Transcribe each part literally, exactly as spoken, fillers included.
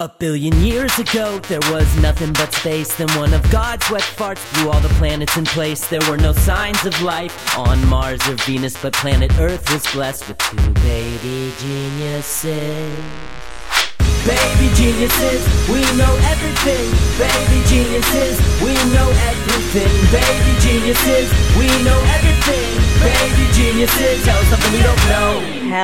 A billion years ago, there was nothing but space. Then one of God's wet farts blew all the planets in place. There were no signs of life on Mars or Venus, but planet Earth was blessed with two baby geniuses. Baby geniuses, we know everything. Baby geniuses, we know everything. Baby geniuses, we know everything. Baby geniuses, tell us something we don't know.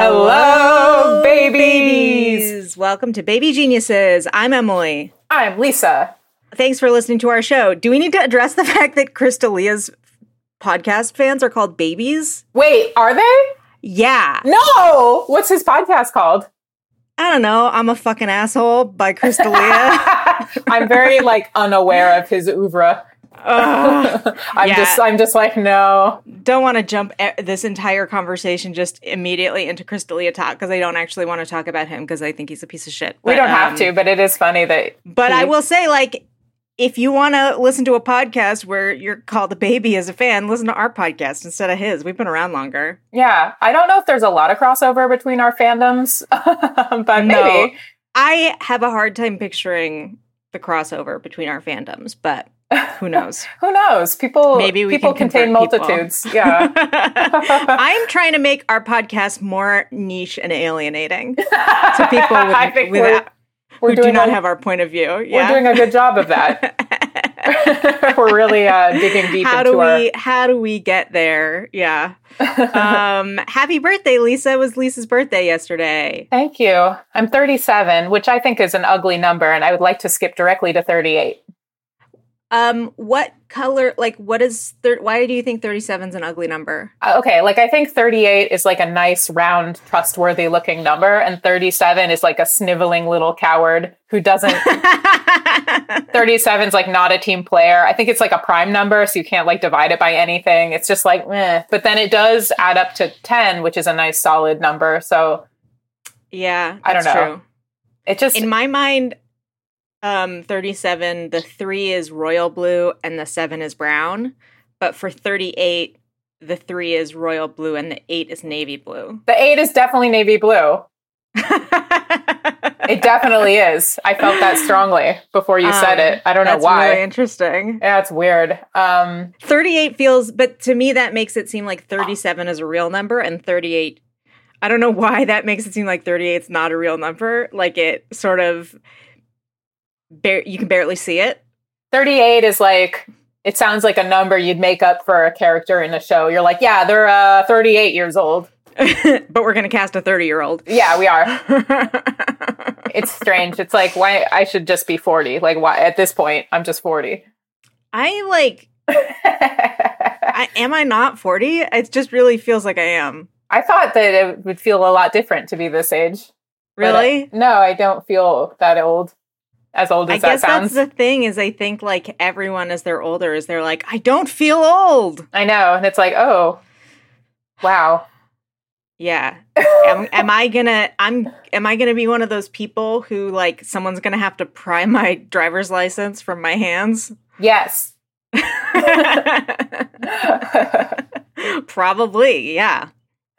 Hello, babies. Welcome to Baby Geniuses. I'm Emily. I'm Lisa. Thanks for listening to our show. Do we need to address the fact that Chris D'Elia's podcast fans are called babies? Wait, are they? Yeah. No! What's his podcast called? I don't know. I'm a fucking asshole by Chris D'Elia. I'm very like unaware of his oeuvre. Uh, I'm yeah. just I'm just like, no. Don't want to jump e- this entire conversation just immediately into Chris D'Elia talk because I don't actually want to talk about him because I think he's a piece of shit. We But, don't have um, to, but it is funny that But he- I will say, like, if you want to listen to a podcast where you're called a baby as a fan, listen to our podcast instead of his. We've been around longer. Yeah. I don't know if there's a lot of crossover between our fandoms, but No. maybe. I have a hard time picturing the crossover between our fandoms, but who knows? Who knows? People Maybe we people can contain convert people. multitudes. Yeah. I'm trying to make our podcast more niche and alienating to people with, I think with we're, a- we're who do doing not a, have our point of view. we're Yeah. doing a good job of that. We're really uh, digging deep how into do our... we how do we get there? Yeah. um, happy birthday, Lisa. It was Lisa's birthday yesterday. Thank you. I'm thirty-seven, which I think is an ugly number, and I would like to skip directly to thirty-eight. Um, what color? Like, what is? Thir- why do you think thirty-seven is an ugly number? Uh, okay, like I think thirty-eight is like a nice, round, trustworthy-looking number, and thirty-seven is like a sniveling little coward who doesn't... thirty-seven is like not a team player. I think it's like a prime number, so you can't like divide it by anything. It's just like, meh. But then it does add up to ten, which is a nice, solid number. So Yeah, I don't that's know. true. it just... In my mind, um, thirty-seven, the three is royal blue and the seven is brown. But for thirty-eight, the three is royal blue and the eight is navy blue. the eight is definitely navy blue. It definitely is. I felt that strongly before you said Um, it. I don't know That's why. really interesting. Yeah, it's weird. Um, thirty-eight feels, but to me, that makes it seem like thirty-seven is a real number and thirty-eight, I don't know why that makes it seem like thirty-eight is not a real number. Like it sort of, bar- you can barely see it. thirty-eight is like, it sounds like a number you'd make up for a character in a show. You're like, yeah, they're uh, thirty-eight years old. But we're going to cast a thirty-year-old. Yeah, we are. It's strange. It's like, why I should just be forty. Like, why at this point, I'm just forty. I like, I, am I not forty? It just really feels like I am. I thought that it would feel a lot different to be this age. But, Really? uh, no, I don't feel that old. As old as I that guess sounds. that's the thing is I think like everyone as they're older is they're like, I don't feel old. I know. And it's like, oh, wow. Yeah. am, am I gonna I'm am I gonna be one of those people who like someone's gonna have to pry my driver's license from my hands? Yes. Probably, yeah.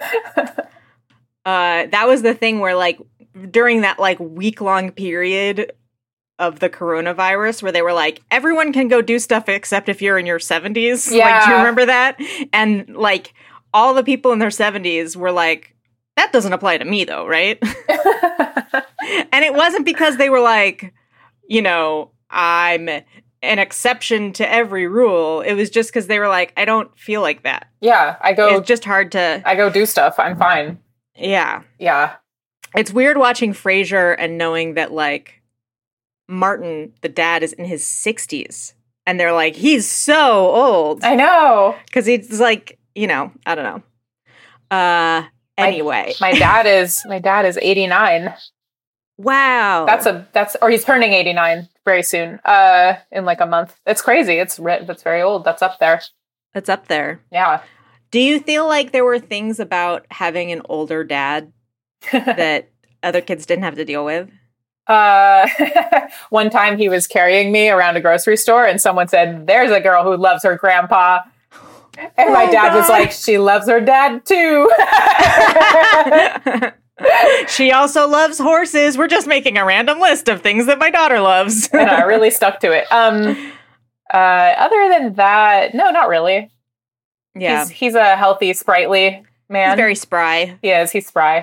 Uh that was the thing where like during that like week long period of the coronavirus where they were like, everyone can go do stuff except if you're in your seventies. Yeah. Like, do you remember that? And like all the people in their seventies were like, that doesn't apply to me though, right? And it wasn't because they were like, you know, I'm an exception to every rule. It was just because they were like, I don't feel like that. Yeah, I go. It's just hard to, I go do stuff. I'm fine. yeah. Yeah. It's weird watching Frasier and knowing that like Martin, the dad, is in his sixties. And they're like, he's so old. I know. Because he's like, you know, I don't know. Uh, anyway. My dad is my dad is eighty-nine. Wow. That's a that's or he's turning eighty-nine very soon. Uh, in like a month. It's crazy. It's re- that's very old. That's up there. It's up there. Yeah. Do you feel like there were things about having an older dad that other kids didn't have to deal with? Uh, one time he was carrying me around a grocery store, and someone said, "There's a girl who loves her grandpa." And my Oh, dad was God. like, "She loves her dad too." She also loves horses. We're just making a random list of things that my daughter loves. I know, I really stuck to it. Um, uh, other than that, no, not really. Yeah. He's, he's a healthy, sprightly man. He's very spry. He is. He's spry.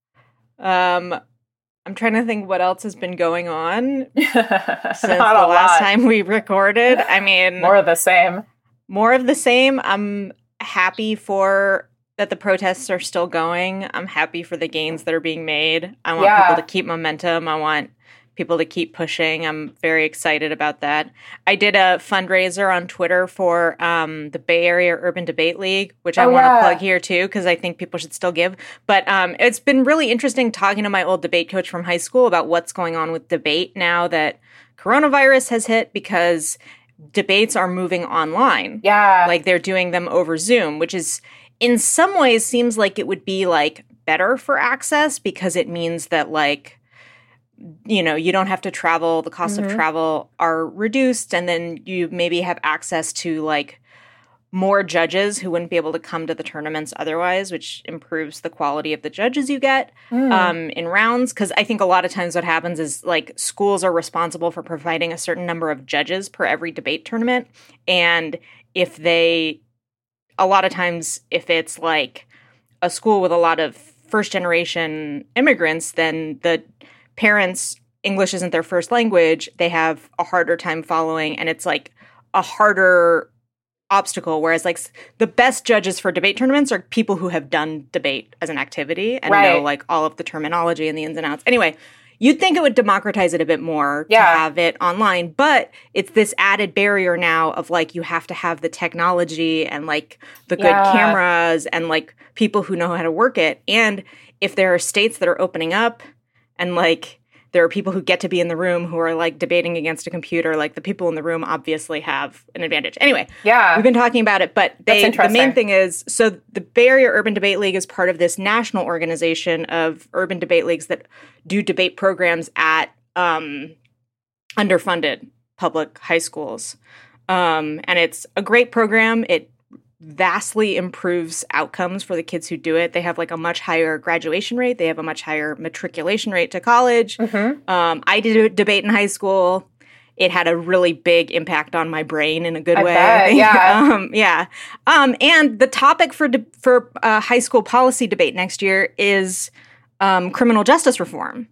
Um, I'm trying to think what else has been going on since Not the a last lot. time we recorded. I mean, More of the same. more of the same. I'm happy for that the protests are still going. I'm happy for the gains that are being made. I want Yeah. people to keep momentum. I want people to keep pushing. I'm very excited about that. I did a fundraiser on Twitter for um, the Bay Area Urban Debate League, which I Oh, want to yeah. plug here too, because I think people should still give. But um, it's been really interesting talking to my old debate coach from high school about what's going on with debate now that coronavirus has hit, because debates are moving online. Yeah. Like they're doing them over Zoom, which is in some ways seems like it would be like better for access, because it means that like, you know, you don't have to travel, the cost Mhm. of travel are reduced, and then you maybe have access to like more judges who wouldn't be able to come to the tournaments otherwise, which improves the quality of the judges you get Mm. um, in rounds. Because I think a lot of times what happens is like schools are responsible for providing a certain number of judges per every debate tournament. And if they, a lot of times, if it's like a school with a lot of first generation immigrants, then the parents, English isn't their first language. They have a harder time following, and it's like a harder obstacle. Whereas like s- the best judges for debate tournaments are people who have done debate as an activity and know Right. like all of the terminology and the ins and outs. Anyway, you'd think it would democratize it a bit more Yeah. to have it online, but it's this added barrier now of like you have to have the technology and like the good Yeah. cameras and like people who know how to work it. And if there are states that are opening up and like there are people who get to be in the room who are like debating against a computer, like the people in the room obviously have an advantage. Anyway, Yeah. we've been talking about it, but they, the interesting. main thing is, so the Bay Area Urban Debate League is part of this national organization of urban debate leagues that do debate programs at um, underfunded public high schools. Um, and it's a great program. It vastly improves outcomes for the kids who do it. They have like a much higher graduation rate. They have a much higher matriculation rate to college. Mhm. Um, I did a debate in high school. It had a really big impact on my brain in a good I way. bet, I think. yeah. Um, yeah. Um, and the topic for de- for uh, high school policy debate next year is um, criminal justice reform.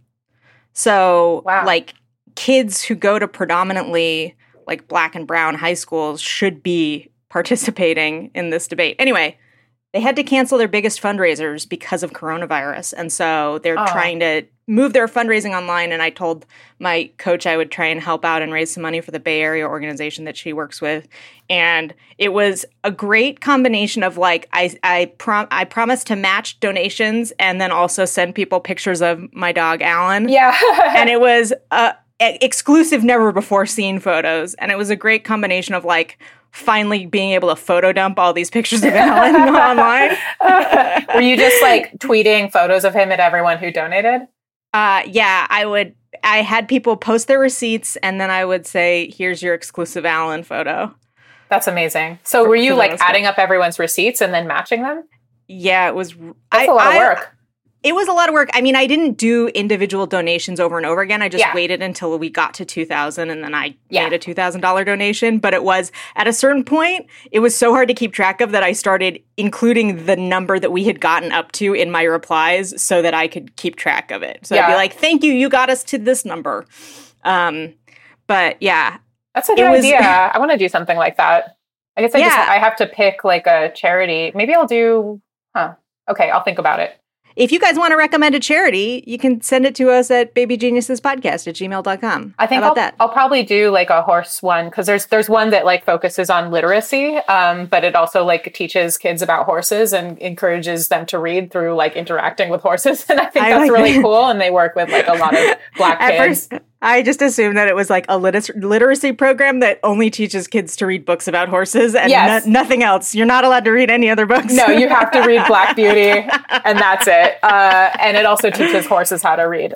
So, Wow. like, kids who go to predominantly like black and brown high schools should be participating in this debate. Anyway, they had to cancel their biggest fundraisers because of coronavirus. And so they're Oh. trying to move their fundraising online. And I told my coach I would try and help out and raise some money for the Bay Area organization that she works with. And it was a great combination of like, I I, prom- I promised to match donations and then also send people pictures of my dog, Alan. Yeah. And it was uh, e- exclusive, never before seen photos. And it was a great combination of like, finally being able to photo dump all these pictures of Alan online. Were you just like tweeting photos of him at everyone who donated? Uh, yeah, I would. I had people post their receipts, and then I would say, "Here's your exclusive Alan photo." That's amazing. So were you for the like most part. adding up everyone's receipts and then matching them? Yeah, it was. That's I- a lot of I- work. It was a lot of work. I mean, I didn't do individual donations over and over again. I just Yeah. waited until we got to two thousand, and then I Yeah. made a two thousand dollars donation. But it was at a certain point, it was so hard to keep track of that I started including the number that we had gotten up to in my replies so that I could keep track of it. So I'd be Yeah. like, "Thank you, you got us to this number." Um, but yeah, That's a It good was- idea. I want to do something like that. I guess I just Yeah. I have to pick like a charity. Maybe I'll do huh. Okay, I'll think about it. if you guys want to recommend a charity, you can send it to us at babygeniusespodcast at gmail dot com. I think How I'll, about that? I'll probably do like a horse one because there's there's one that like focuses on literacy, um, but it also like teaches kids about horses and encourages them to read through like interacting with horses, and I think I that's like really that. cool. And they work with like a lot of black At kids. first, I just assumed that it was like a liter- literacy program that only teaches kids to read books about horses and Yes. no- nothing else. You're not allowed to read any other books. No, you have to read Black Beauty, and that's it. Uh, and it also teaches horses how to read.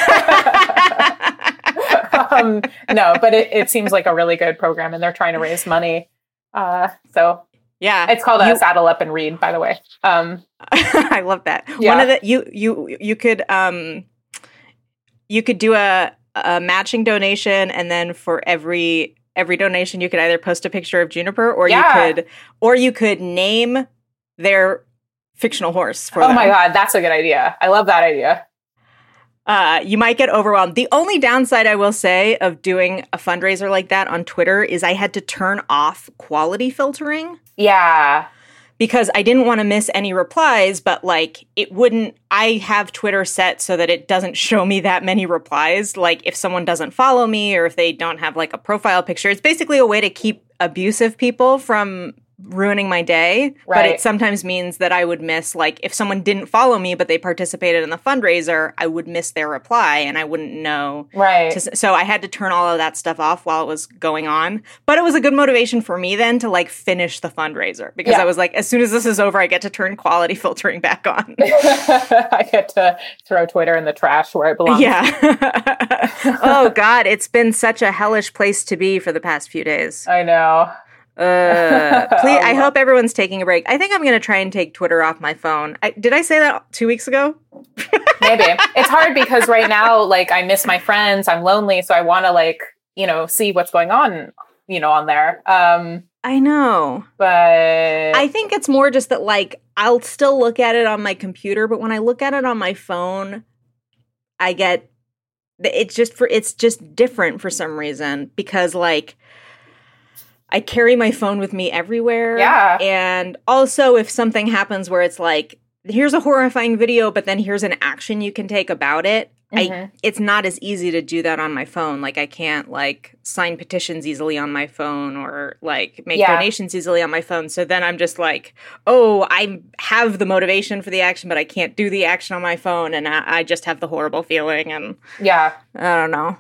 um, no, but it, it seems like a really good program, and they're trying to raise money. Uh, so Yeah. It's called You- a Saddle Up and Read, by the way. Um, I love that. Yeah. One of the you you you could um you could do a a matching donation, and then for every every donation you could either post a picture of Juniper, or Yeah. you could or you could name their fictional horse for oh them. my God, that's a good idea. I love that idea. Uh, you might get overwhelmed. The only downside I will say of doing a fundraiser like that on Twitter is I had to turn off quality filtering. Yeah. Because I didn't want to miss any replies, but like it wouldn't, I have Twitter set so that it doesn't show me that many replies. Like if someone doesn't follow me or if they don't have like a profile picture, it's basically a way to keep abusive people from ruining my day. But Right. it sometimes means that I would miss, like if someone didn't follow me, but they participated in the fundraiser, I would miss their reply and I wouldn't know. Right. To, so I had to turn all of that stuff off while it was going on. But it was a good motivation for me then to like finish the fundraiser because Yeah. I was like, as soon as this is over, I get to turn quality filtering back on. I get to throw Twitter in the trash where it belongs. Yeah. Oh God, it's been such a hellish place to be for the past few days. I know. Uh, please, I Oh. hope everyone's taking a break. I think I'm going to try and take Twitter off my phone. I, did I say that two weeks ago? Maybe. It's hard because right now, like, I miss my friends. I'm lonely. So I want to, like, you know, see what's going on, you know, on there. Um, I know. but I think it's more just that, like, I'll still look at it on my computer, but when I look at it on my phone, I get it's just for it's just different for some reason because, like, I carry my phone with me everywhere. Yeah. And also, if something happens where it's like, here's a horrifying video, but then here's an action you can take about it. I Mhm. it's not as easy to do that on my phone. Like I can't like sign petitions easily on my phone or like make Yeah. donations easily on my phone. So then I'm just like, oh, I have the motivation for the action, but I can't do the action on my phone, and I, I just have the horrible feeling, and yeah. I don't know.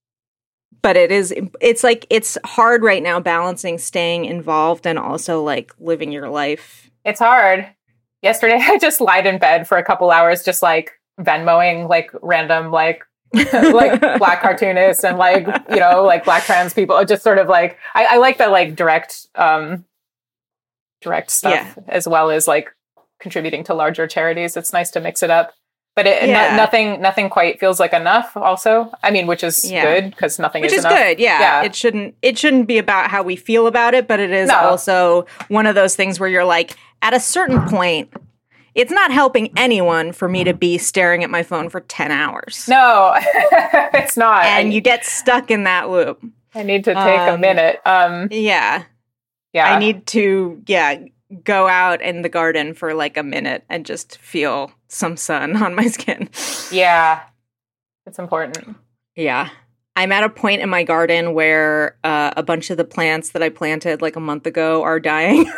But it is, it's like, it's hard right now balancing staying involved and also like living your life. It's hard. Yesterday, I just lied in bed for a couple hours, just like Venmoing like random like like black cartoonists and like, you know, like black trans people. Just sort of like I, I like the like direct um direct stuff Yeah. as well as like contributing to larger charities. It's nice to mix it up. But it, Yeah. no, nothing nothing quite feels like enough also. I mean, which is Yeah. good because nothing Which is is enough. good, yeah. Yeah. It shouldn't it shouldn't be about how we feel about it, but it is No. also one of those things where you're like, at a certain point, it's not helping anyone for me to be staring at my phone for ten hours. No, it's not. And I, you get stuck in that loop. I need to take a um, minute. Um, Yeah. yeah. I need to, yeah, go out in the garden for like a minute and just feel some sun on my skin. Yeah, it's important. Yeah. I'm at a point in my garden where uh, a bunch of the plants that I planted like a month ago are dying.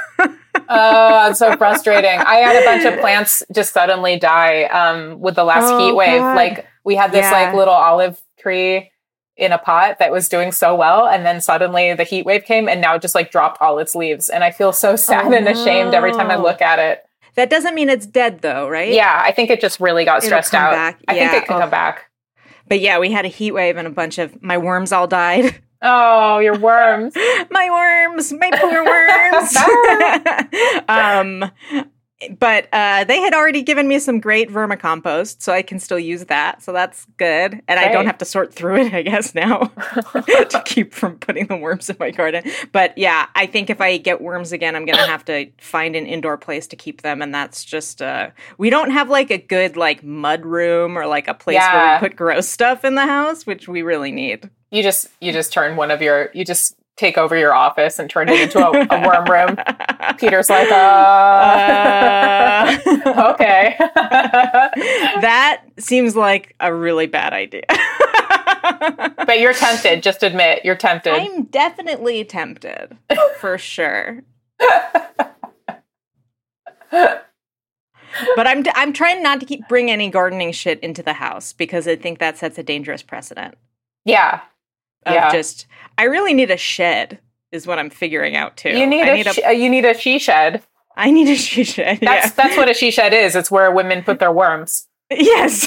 Oh, it's so frustrating. I had a bunch of plants just suddenly die um, with the last Oh, heat wave. God. Like we had this Yeah. like little olive tree in a pot that was doing so well, and then suddenly the heat wave came and now it just like dropped all its leaves, and I feel so sad Oh, and ashamed every time I no. look at it. That doesn't mean it's dead though, right? Yeah, I think it just really got It'll stressed come out. back. I think Yeah. it can Oh. come back. But yeah, we had a heat wave and a bunch of my worms all died. Oh, your worms. My worms, my poor worms. um, but uh, they had already given me some great vermicompost, so I can still use that. So that's good. And I don't Great. have to sort through it, I guess, now to keep from putting the worms in my garden. But yeah, I think if I get worms again, I'm going to have to find an indoor place to keep them. And that's just, uh, we don't have like a good like mud room or like a place where Yeah. we put gross stuff in the house, which we really need. You just you just turn one of your you just take over your office and turn it into a, a worm room. Peter's like, uh, Uh, okay. That seems like a really bad idea. But you're tempted. Just admit you're tempted. I'm definitely tempted, for sure. But I'm I'm trying not to keep bring any gardening shit into the house because I think that sets a dangerous precedent. Yeah. Of Yeah. just, I really need a shed, is what I'm figuring out too. You need, I a, need a, sh- uh, you need a she shed. I need a she shed. That's yeah. that's what a she shed is. It's where women put their worms. Yes.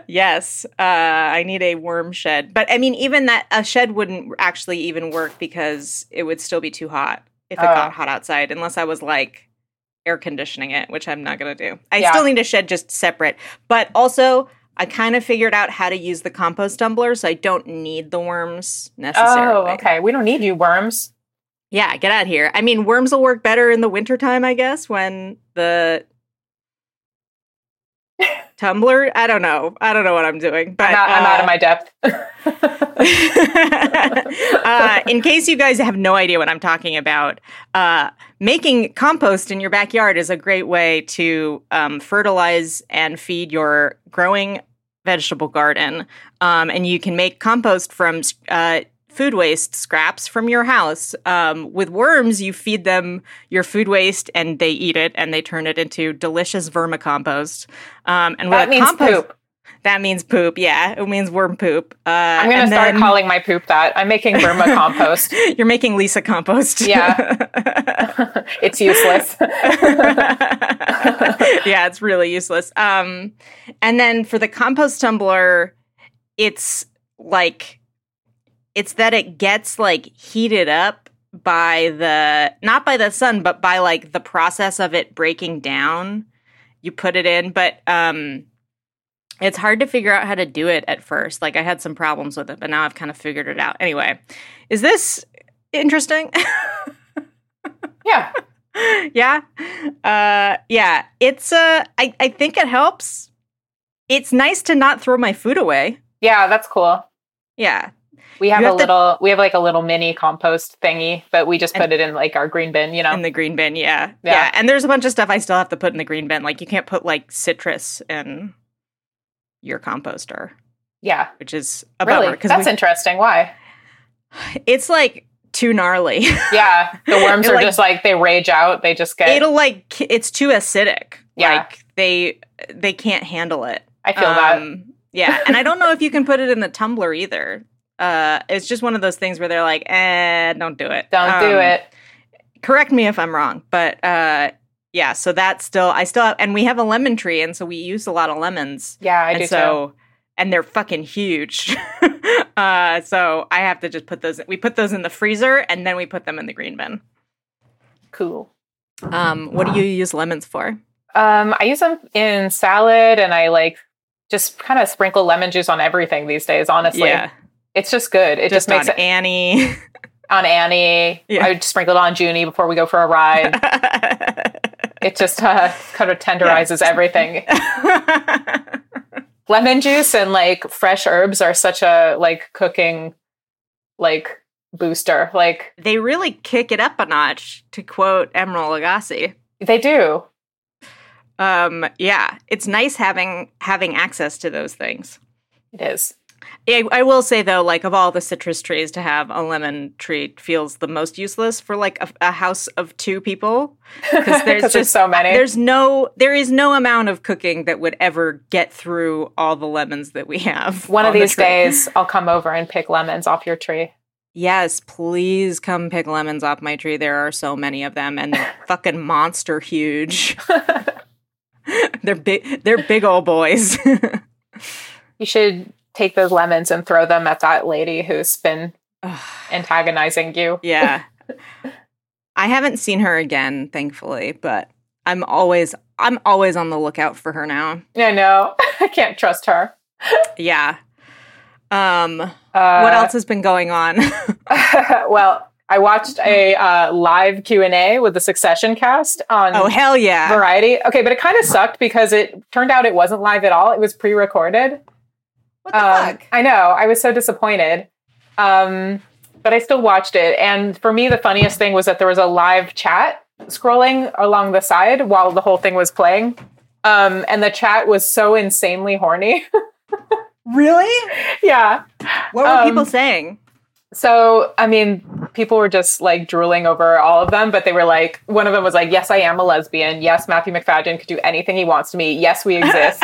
Yes, uh, I need a worm shed. But I mean, even that, a shed wouldn't actually even work because it would still be too hot if it Oh. got hot outside, unless I was like air conditioning it, which I'm not going to do. I Yeah. still need a shed just separate. But also, I kind of figured out how to use the compost tumbler, so I don't need the worms necessarily. Oh, okay. We don't need you, worms. Yeah, get out of here. I mean, worms will work better in the wintertime, I guess, when the tumbler, I don't know. I don't know what I'm doing. But I'm, out, I'm uh, out of my depth. uh, in case you guys have no idea what I'm talking about, uh, making compost in your backyard is a great way to um, fertilize and feed your growing vegetable garden. Um, and you can make compost from uh, food waste scraps from your house. Um, with worms, you feed them your food waste and they eat it and they turn it into delicious vermicompost. Um, and That with a means compost, poop. That means poop. Yeah, it means worm poop. Uh, I'm going to and start then- calling my poop that. I'm making vermicompost. You're making Lisa compost. Yeah. It's useless. Yeah, it's really useless. Um, and then for the compost tumbler, it's like, it's that it gets like heated up by the, not by the sun, but by like the process of it breaking down. You put it in, but um, it's hard to figure out how to do it at first. Like I had some problems with it, but now I've kind of figured it out. Anyway, is this interesting? Yeah. Yeah. Uh, yeah. It's, uh, I, I think it helps. It's nice to not throw my food away. Yeah, that's cool. Yeah. We have You a have to- little, we have like a little mini compost thingy, but we just put it in like our green bin, you know? In the green bin. Yeah. Yeah. Yeah. And there's a bunch of stuff I still have to put in the green bin. Like you can't put like citrus in your composter, Yeah. which is a Really? bummer. That's we, interesting. Why? it's like too gnarly. Yeah. The worms It, are like- just like, they rage out. They just get, It'll like, ki- it's too acidic. Yeah. Like they, they can't handle it. I feel that. Um, yeah. And I don't know if you can put it in the tumbler either. Uh, it's just one of those things where they're like, eh, don't do it. Don't Um, do it. Correct me if I'm wrong, but uh, yeah. So that's still, I still have, and we have a lemon tree, and so we use a lot of lemons. Yeah, I and do so, too. and they're fucking huge. uh, so I have to just put those. We put those in the freezer, and then we put them in the green bin. Cool. Um, what do you use lemons for? Um, I use them in salad and I like just kind of sprinkle lemon juice on everything these days, honestly. Yeah, It's just good. It just, just, makes on it Annie. on Annie. Yeah. I would sprinkle it on Junie before we go for a ride. It just uh, kind of tenderizes everything. Lemon juice and like fresh herbs are such a like cooking like booster. Like They really kick it up a notch, to quote Emerald Lagasse. they do. Um, yeah, it's nice having having access to those things. It is. I, I will say though, like of all the citrus trees, to have a lemon tree feels the most useless for like a, a house of two people, because there's 'Cause there's just so many. There's no, there is no amount of cooking that would ever get through all the lemons that we have. One of on the these tree. days I'll come over and pick lemons off your tree. Yes, please come pick lemons off my tree. There are so many of them, and they're fucking monster huge. They're big. They're big old boys. You should take those lemons and throw them at that lady who's been antagonizing you. Yeah. I haven't seen her again, thankfully, but I'm always I'm always on the lookout for her now. I know. I can't trust her. Yeah. Um Uh, what else has been going on? Well, I watched a uh, live Q and A with the Succession cast on Oh, hell yeah. Variety. Okay, but it kind of sucked because it turned out it wasn't live at all. It was pre-recorded. What the Um, fuck? I know. I was so disappointed. Um, but I still watched it. And for me, the funniest thing was that there was a live chat scrolling along the side while the whole thing was playing. Um, and the chat was so insanely horny. Really? Yeah. What were Um, people saying? So, I mean, people were just like drooling over all of them, but they were like, one of them was like, yes, I am a lesbian. Yes, Matthew McFadden could do anything he wants to me. Yes, we exist.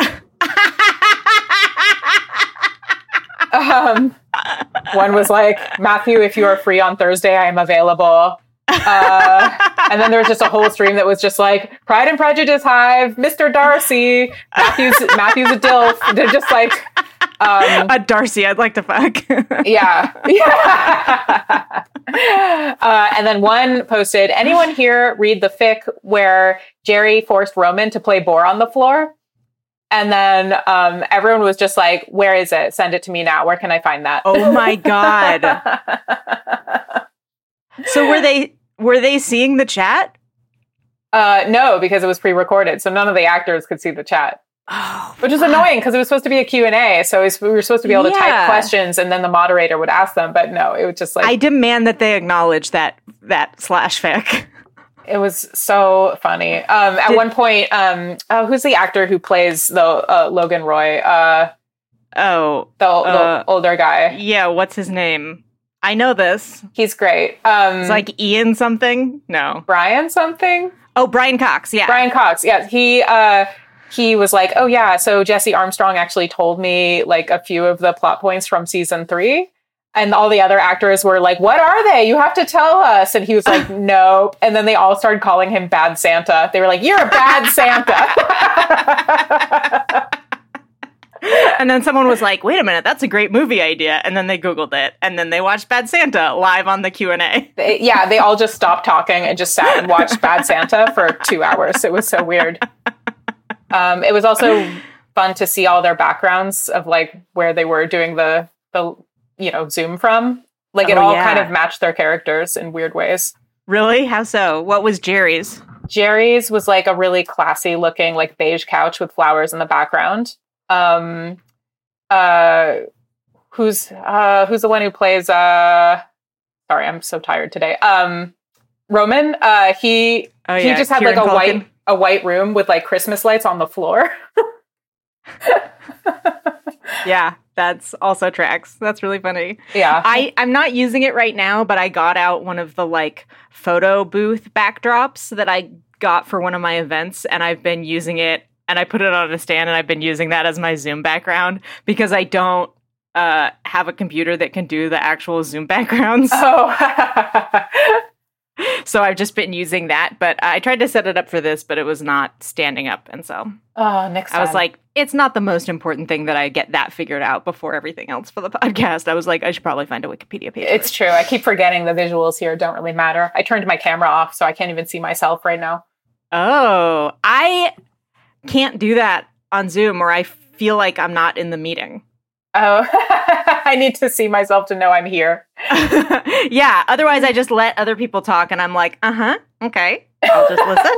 um, one was like, Matthew, if you are free on Thursday, I am available. Uh, and then there was just a whole stream that was just like, Pride and Prejudice Hive, Mister Darcy, Matthew's, Matthew's a DILF. They're just like Um, a Darcy, I'd like to fuck. yeah. yeah. uh, and then one posted, anyone here read the fic where Jerry forced Roman to play Boar on the floor? And then um, everyone was just like, where is it? Send it to me now. Where can I find that? Oh my God. So were they were they seeing the chat? Uh, no, because it was pre-recorded. So none of the actors could see the chat. Oh, which is annoying because it was supposed to be a Q and A. So was, we were supposed to be able to yeah. type questions and then the moderator would ask them. But no, it was just like... I demand that they acknowledge that that slash fic. It was so funny. Um, at Did, one point, um, oh, who's the actor who plays the uh, Logan Roy? Uh, oh. The, uh, the older guy. Yeah, what's his name? I know this. He's great. Um, it's like Ian something? No. Brian something? Oh, Brian Cox, yeah. Brian Cox, yeah. He... Uh, He was like, oh, yeah, so Jesse Armstrong actually told me like a few of the plot points from season three. And all the other actors were like, what are they? You have to tell us. And he was like, nope. And then they all started calling him Bad Santa. They were like, you're a bad Santa. And then someone was like, wait a minute, that's a great movie idea. And then they Googled it. And then they watched Bad Santa live on the Q and A. They, yeah, they all just stopped talking and just sat and watched Bad Santa for two hours. It was so weird. Um, it was also fun to see all their backgrounds of like where they were doing the, the you know, Zoom from. Like it oh, all yeah. kind of matched their characters in weird ways. Really? How so? What was Jerry's? Jerry's was like a really classy looking like beige couch with flowers in the background. Um, uh, who's uh, who's the one who plays? Uh, sorry, I'm so tired today. Um, Roman. Uh, he oh, he yeah. just had Kieran like a Culkin. white. A white room with like Christmas lights on the floor. Yeah, that's also tracks. That's really funny. Yeah. I, I'm not using it right now, but I got out one of the like photo booth backdrops that I got for one of my events, and I've been using it, and I put it on a stand, and I've been using that as my Zoom background because I don't uh, have a computer that can do the actual Zoom backgrounds. Oh. So I've just been using that, but I tried to set it up for this, but it was not standing up. And so oh, next time. I was like, it's not the most important thing that I get that figured out before everything else for the podcast. I was like, I should probably find a Wikipedia page. It's true. I keep forgetting the visuals here don't really matter. I turned my camera off, so I can't even see myself right now. Oh, I can't do that on Zoom or I feel like I'm not in the meeting. Oh, I need to see myself to know I'm here. Yeah. Otherwise, I just let other people talk and I'm like, uh huh. Okay. I'll just listen.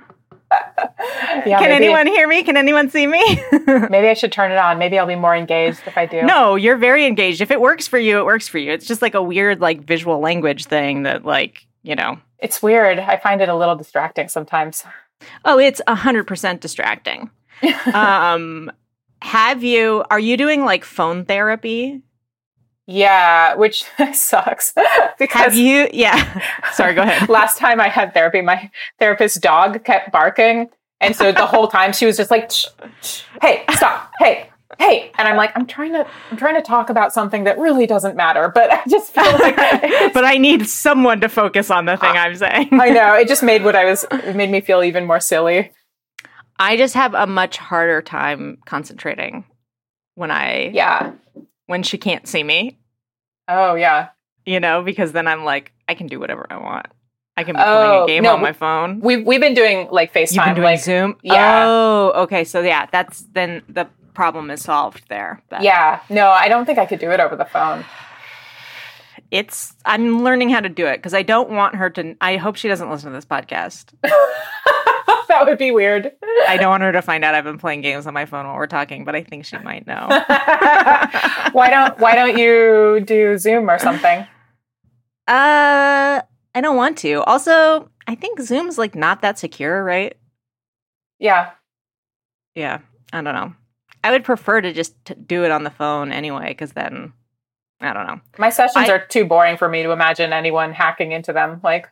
Yeah, Can maybe, anyone hear me? Can anyone see me? Maybe I should turn it on. Maybe I'll be more engaged if I do. No, you're very engaged. If it works for you, it works for you. It's just like a weird, like, visual language thing that, like, you know. It's weird. I find it a little distracting sometimes. Oh, it's one hundred percent distracting. um, have you, are you doing, like, phone therapy? Yeah, which sucks. Because Have you? Yeah. Sorry, go ahead. Last time I had therapy, my therapist's dog kept barking. And so the whole time she was just like, shh, shh, hey, stop. Hey, hey. And I'm like, I'm trying to, I'm trying to talk about something that really doesn't matter. But I just feel like, but I need someone to focus on the thing uh, I'm saying. I know. It just made what I was, it made me feel even more silly. I just have a much harder time concentrating when I, yeah. when she can't see me. Oh, yeah. You know, because then I'm like, I can do whatever I want. I can be oh, playing a game no, on my phone. We've, we've been doing, like, FaceTime. You've been doing like, Zoom? Yeah. Oh, okay. So, yeah, that's, then the problem is solved there. But yeah. No, I don't think I could do it over the phone. It's, I'm learning how to do it because I don't want her to, I hope she doesn't listen to this podcast. That would be weird. I don't want her to find out I've been playing games on my phone while we're talking, but I think she might know. Why don't Why don't you do Zoom or something? Uh, I don't want to. Also, I think Zoom's like not that secure, right? Yeah. Yeah. I don't know. I would prefer to just t- do it on the phone anyway, because then I don't know. My sessions I, are too boring for me to imagine anyone hacking into them. Like.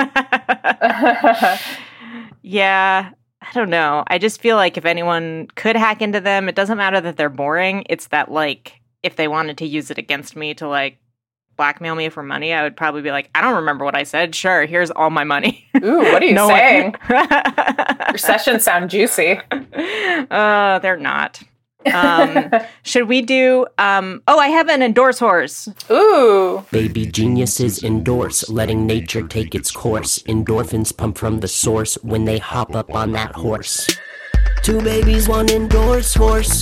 Yeah, I don't know. I just feel like if anyone could hack into them, it doesn't matter that they're boring. It's that, like, if they wanted to use it against me to, like, blackmail me for money, I would probably be like, I don't remember what I said. Sure, here's all my money. Ooh, what are you no saying? Your sessions sound juicy. Uh, they're not. Um, should we do, um, oh, I have an endorse horse. Ooh. Baby geniuses endorse, letting nature take its course. Endorphins pump from the source when they hop up on that horse. Two babies, one endorse horse.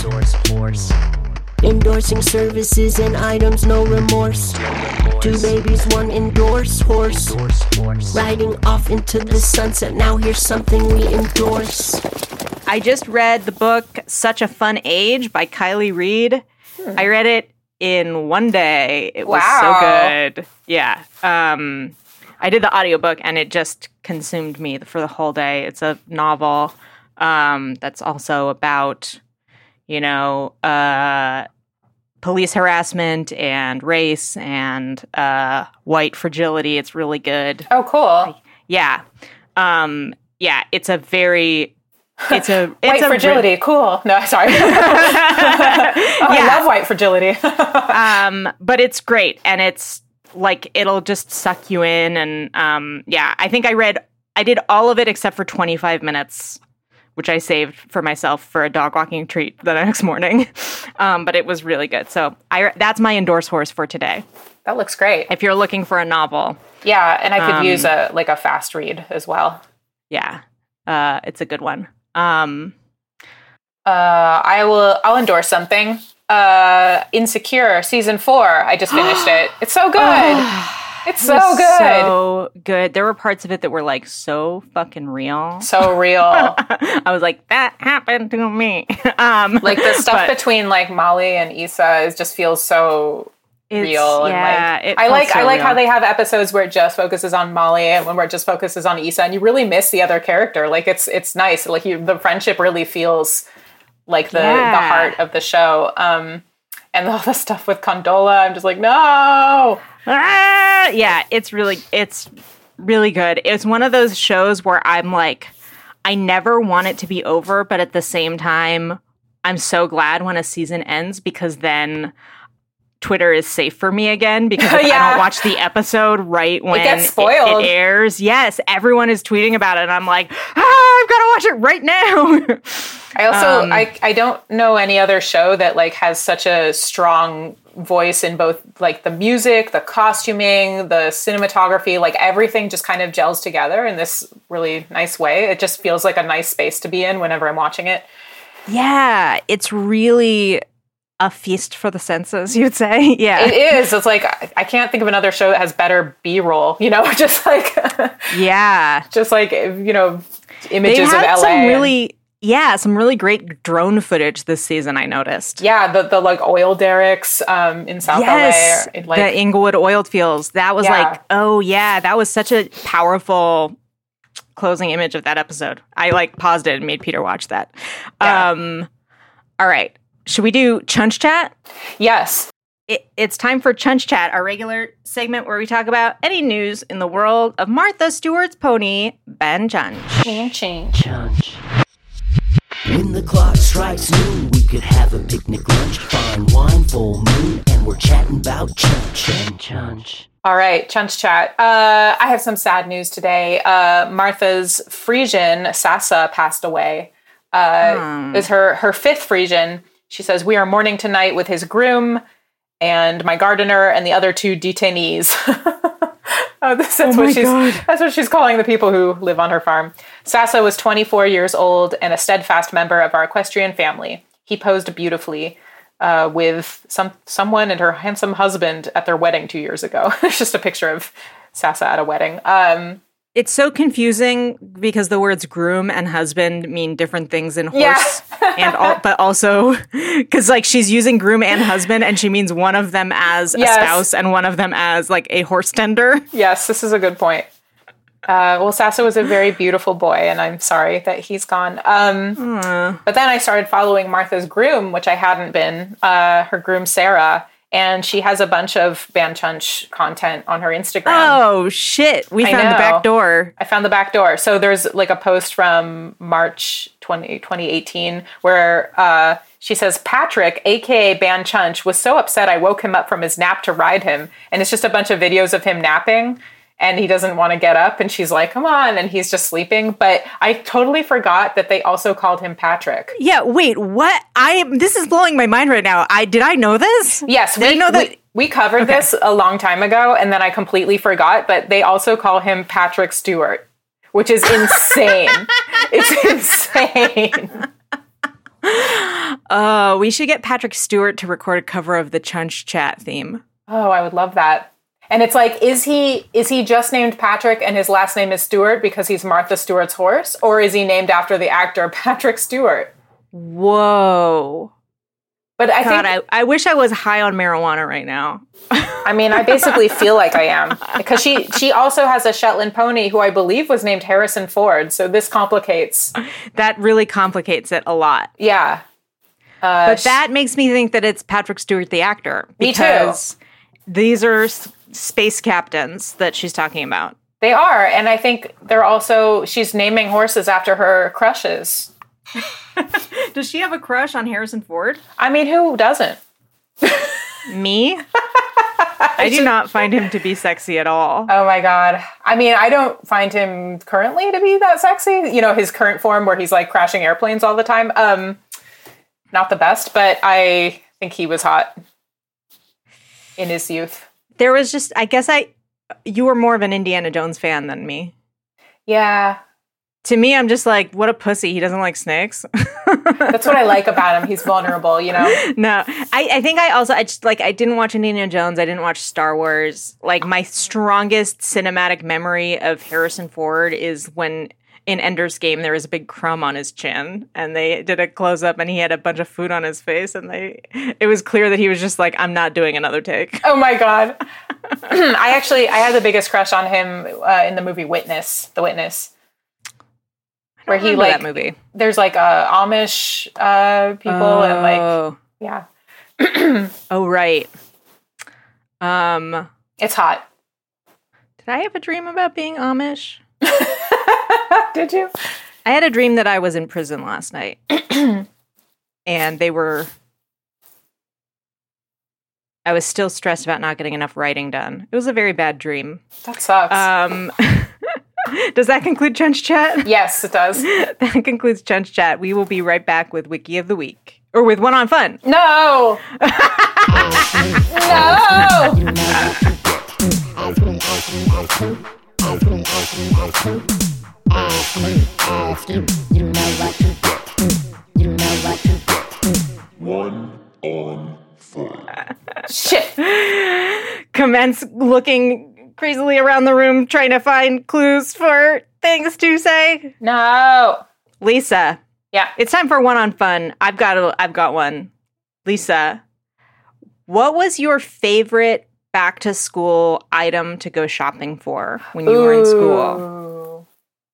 Endorsing services and items, no remorse. Two babies, one endorse horse. Riding off into the sunset, now here's something we endorse. I just read the book Such a Fun Age by Kylie Reed. Hmm. I read it in one day. It was wow. so good. Yeah. Um, I did the audiobook and it just consumed me for the whole day. It's a novel um, that's also about, you know, uh, police harassment and race and uh, white fragility. It's really good. Oh, cool. Yeah. Um, yeah, it's a very... It's a it's white a fragility. Ri- cool. No, sorry. oh, yeah. I love white fragility. um, but it's great, and it's like it'll just suck you in. And um, yeah, I think I read I did all of it except for twenty-five minutes, which I saved for myself for a dog walking treat the next morning. Um, but it was really good. So I that's my endorse horse for today. That looks great. If you're looking for a novel, yeah, and I could um, use a like a fast read as well. Yeah, uh, it's a good one. Um, uh, I will, I'll endorse something. Uh, Insecure season four. I just finished it. It's so good. It's so it good. So good. There were parts of it that were like so fucking real. So real. I was like, that happened to me. um, like the stuff but, between like Molly and Issa is just feels so real. Yeah, and like I like so I like real. How they have episodes where it just focuses on Molly and when where it just focuses on Issa, and you really miss the other character. Like it's it's nice. Like you, the friendship really feels like the yeah. the heart of the show. Um, and all the stuff with Condola, I'm just like, no. Ah! Yeah, it's really it's really good. It's one of those shows where I'm like, I never want it to be over, but at the same time, I'm so glad when a season ends because then Twitter is safe for me again because if yeah. I don't watch the episode right when it, gets spoiled. It, it airs. Yes, everyone is tweeting about it, and I'm like, ah, I've got to watch it right now. I also um, I I don't know any other show that like has such a strong voice in both like the music, the costuming, the cinematography. Like everything just kind of gels together in this really nice way. It just feels like a nice space to be in whenever I'm watching it. Yeah, it's really a feast for the senses, you'd say. Yeah. It is. It's like, I can't think of another show that has better B-roll, you know, just like, yeah, just like, you know, images they had of L A. Some really, yeah, some really great drone footage this season, I noticed. Yeah, the, the like oil derricks um, in South yes, L A. Like, the Inglewood oil fields. That was yeah. like, oh yeah, that was such a powerful closing image of that episode. I like paused it and made Peter watch that. Yeah. Um, all right. Should we do Chunch Chat? Yes. It, it's time for Chunch Chat, our regular segment where we talk about any news in the world of Martha Stewart's pony, Ben Chunch. Chunch. Chunch. When the clock strikes noon, we could have a picnic lunch, fine wine, full moon, and we're chatting about Chunch and Chunch. All right, Chunch Chat. Uh, I have some sad news today. Uh, Martha's Frisian, Sasa, passed away. Uh, hmm. It was her, her fifth Frisian. She says, we are mourning tonight with his groom and my gardener and the other two detainees. oh, this, that's, oh what she's, God. that's what she's calling the people who live on her farm. Sasa was twenty-four years old and a steadfast member of our equestrian family. He posed beautifully uh, with some someone and her handsome husband at their wedding two years ago. It's just a picture of Sasa at a wedding. Um, It's so confusing because the words groom and husband mean different things in horse, yeah. and all, but also because like she's using groom and husband, and she means one of them as a yes. spouse and one of them as like a horse tender. Yes, this is a good point. Uh, well, Sasa was a very beautiful boy, and I'm sorry that he's gone. Um, but then I started following Martha's groom, which I hadn't been. Uh, her groom Sarah. And she has a bunch of Ben Chunch content on her Instagram. Oh, shit. We I found know. the back door. I found the back door. So there's like a post from March twentieth, twenty eighteen where uh, she says, Patrick, a k a. Ben Chunch, was so upset I woke him up from his nap to ride him. And it's just a bunch of videos of him napping. and he doesn't want to get up, and she's like, come on, and he's just sleeping. But I totally forgot that they also called him Patrick. Yeah, wait, what? I this is blowing my mind right now. I did I know this? Yes, did we I know that. We, we covered okay. this a long time ago, and then I completely forgot. But they also call him Patrick Stewart, which is insane. It's insane. Uh, we should get Patrick Stewart to record a cover of the Chunch Chat theme. Oh, I would love that. And it's like, is he is he just named Patrick and his last name is Stewart because he's Martha Stewart's horse? Or is he named after the actor Patrick Stewart? Whoa. But I God, think... I, I wish I was high on marijuana right now. I mean, I basically feel like I am. Because she, she also has a Shetland pony who I believe was named Harrison Ford. So this complicates. That really complicates it a lot. Yeah. Uh, but that makes me think that it's Patrick Stewart, the actor. Because me too. These are s- space captains that she's talking about. They are. And I think they're also, she's naming horses after her crushes. Does she have a crush on Harrison Ford? I mean, who doesn't? Me? I do not find him to be sexy at all. Oh my God. I mean, I don't find him currently to be that sexy. You know, his current form where he's like crashing airplanes all the time. Um, not the best, but I think he was hot in his youth. There was just, I guess I, you were more of an Indiana Jones fan than me. Yeah. To me, I'm just like, what a pussy. He doesn't like snakes. That's what I like about him. He's vulnerable, you know? No, I, I think I also, I just like, I didn't watch Indiana Jones. I didn't watch Star Wars. Like, my strongest cinematic memory of Harrison Ford is when in Ender's Game, there was a big crumb on his chin, and they did a close up, and he had a bunch of food on his face, and they, it was clear that he was just like, I'm not doing another take. Oh my God. I actually, I had the biggest crush on him uh, in the movie Witness, The Witness. Where he like, that movie. There's like uh, Amish uh, people oh. and like, yeah. Oh, right. Um, It's hot. Did I have a dream about being Amish? Did you? I had a dream that I was in prison last night. And they were... I was still stressed about not getting enough writing done. It was a very bad dream. That sucks. Um... Does that conclude Chunch Chat? Yes, it does. That concludes Chunch Chat. We will be right back with Wiki of the Week. Or with One on Fun. No! One on Fun. Shit. Commence looking crazily around the room trying to find clues for things to say. No. Lisa. Yeah. It's time for One on Fun. I've got a, I've got one. Lisa, what was your favorite back to school item to go shopping for when you Ooh. were in school?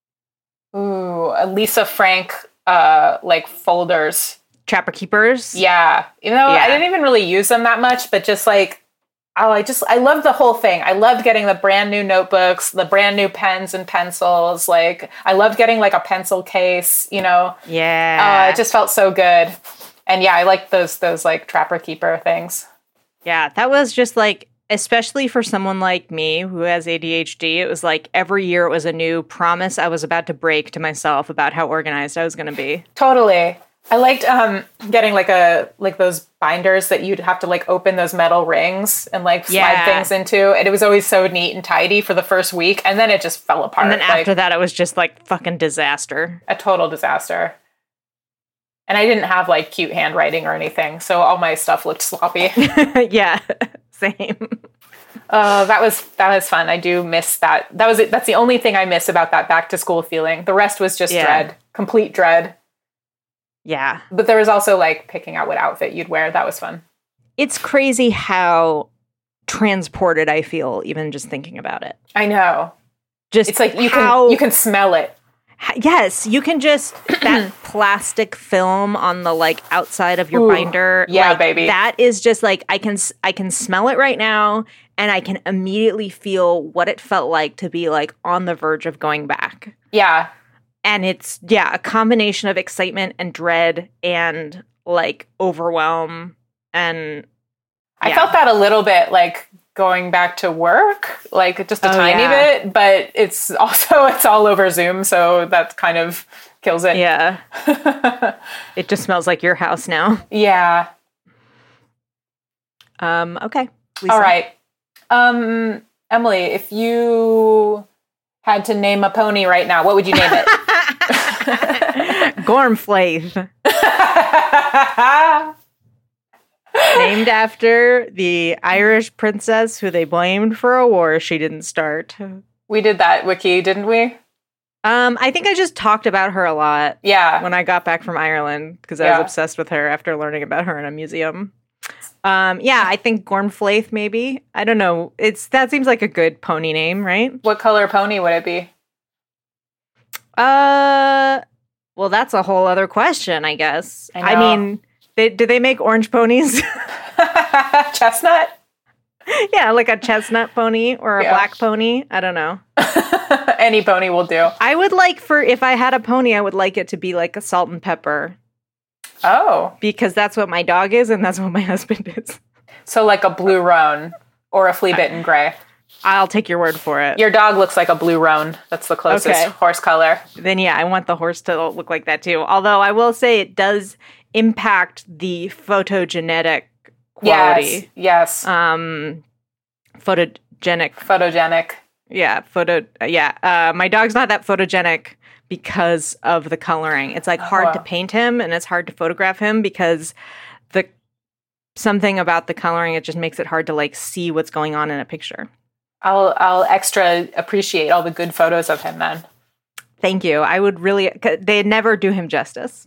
Ooh, a Lisa Frank uh like folders. Trapper Keepers? Yeah. Even though Yeah. I didn't even really use them that much, but just like Oh, I just, I loved the whole thing. I loved getting the brand new notebooks, the brand new pens and pencils. Like, I loved getting like a pencil case, you know? Yeah. Uh, it just felt so good. And yeah, I liked those, those like Trapper Keeper things. Yeah, that was just like, especially for someone like me who has A D H D, it was like every year it was a new promise I was about to break to myself about how organized I was going to be. Totally. I liked um, getting like a like those binders that you'd have to like open those metal rings and like slide Yeah. things into, and it was always so neat and tidy for the first week, and then it just fell apart. And then like, after that, it was just like fucking disaster. a total disaster. And I didn't have like cute handwriting or anything, so all my stuff looked sloppy. Yeah, same. Uh, that was that was fun. I do miss that. That was it. That's the only thing I miss about that back to school feeling. The rest was just Yeah. dread, complete dread. Yeah. But there was also like picking out what outfit you'd wear. That was fun. It's crazy how transported I feel even just thinking about it. I know. Just It's like you how, can you can smell it. Yes, you can just that plastic film on the like outside of your Ooh, binder. yeah, like, baby. That is just like I can I can smell it right now, and I can immediately feel what it felt like to be like on the verge of going back. Yeah. And it's yeah, a combination of excitement and dread and like overwhelm and I yeah. felt that a little bit like going back to work, like just a Oh, tiny yeah. bit, but it's also, it's all over Zoom. So that kind of kills it. Yeah. It just smells like your house now. Yeah. Um, okay. Lisa. All right. Um, Emily, if you had to name a pony right now, what would you name it? Gormflaith. Named after the Irish princess who they blamed for a war she didn't start. We did that wiki, didn't we? Um, I think I just talked about her a lot Yeah. when I got back from Ireland because I Yeah. was obsessed with her after learning about her in a museum. Um, yeah, I think Gormflaith maybe. I don't know. It's that seems like a good pony name, right? What color pony would it be? Uh, well, that's a whole other question, I guess. I I, know. mean, they, do they make orange ponies? Chestnut? Yeah, like a chestnut pony or a Yeah. black pony. I don't know. Any pony will do. I would like for, if I had a pony, I would like it to be like a salt and pepper Oh. because that's what my dog is and that's what my husband is. So like a blue roan or a flea bitten gray. I'll take your word for it. Your dog looks like a blue roan. That's the closest Okay. horse color. Then yeah, I want the horse to look like that too. Although I will say it does impact the photogenetic quality. Yes. Yes. Um, photogenic. Photogenic. Yeah, photo. Yeah, uh, my dog's not that photogenic because of the coloring. It's like hard wow. to paint him and it's hard to photograph him because the something about the coloring, it just makes it hard to like see what's going on in a picture. I'll I'll extra appreciate all the good photos of him then. Thank you. I would really. 'Cause they never do him justice.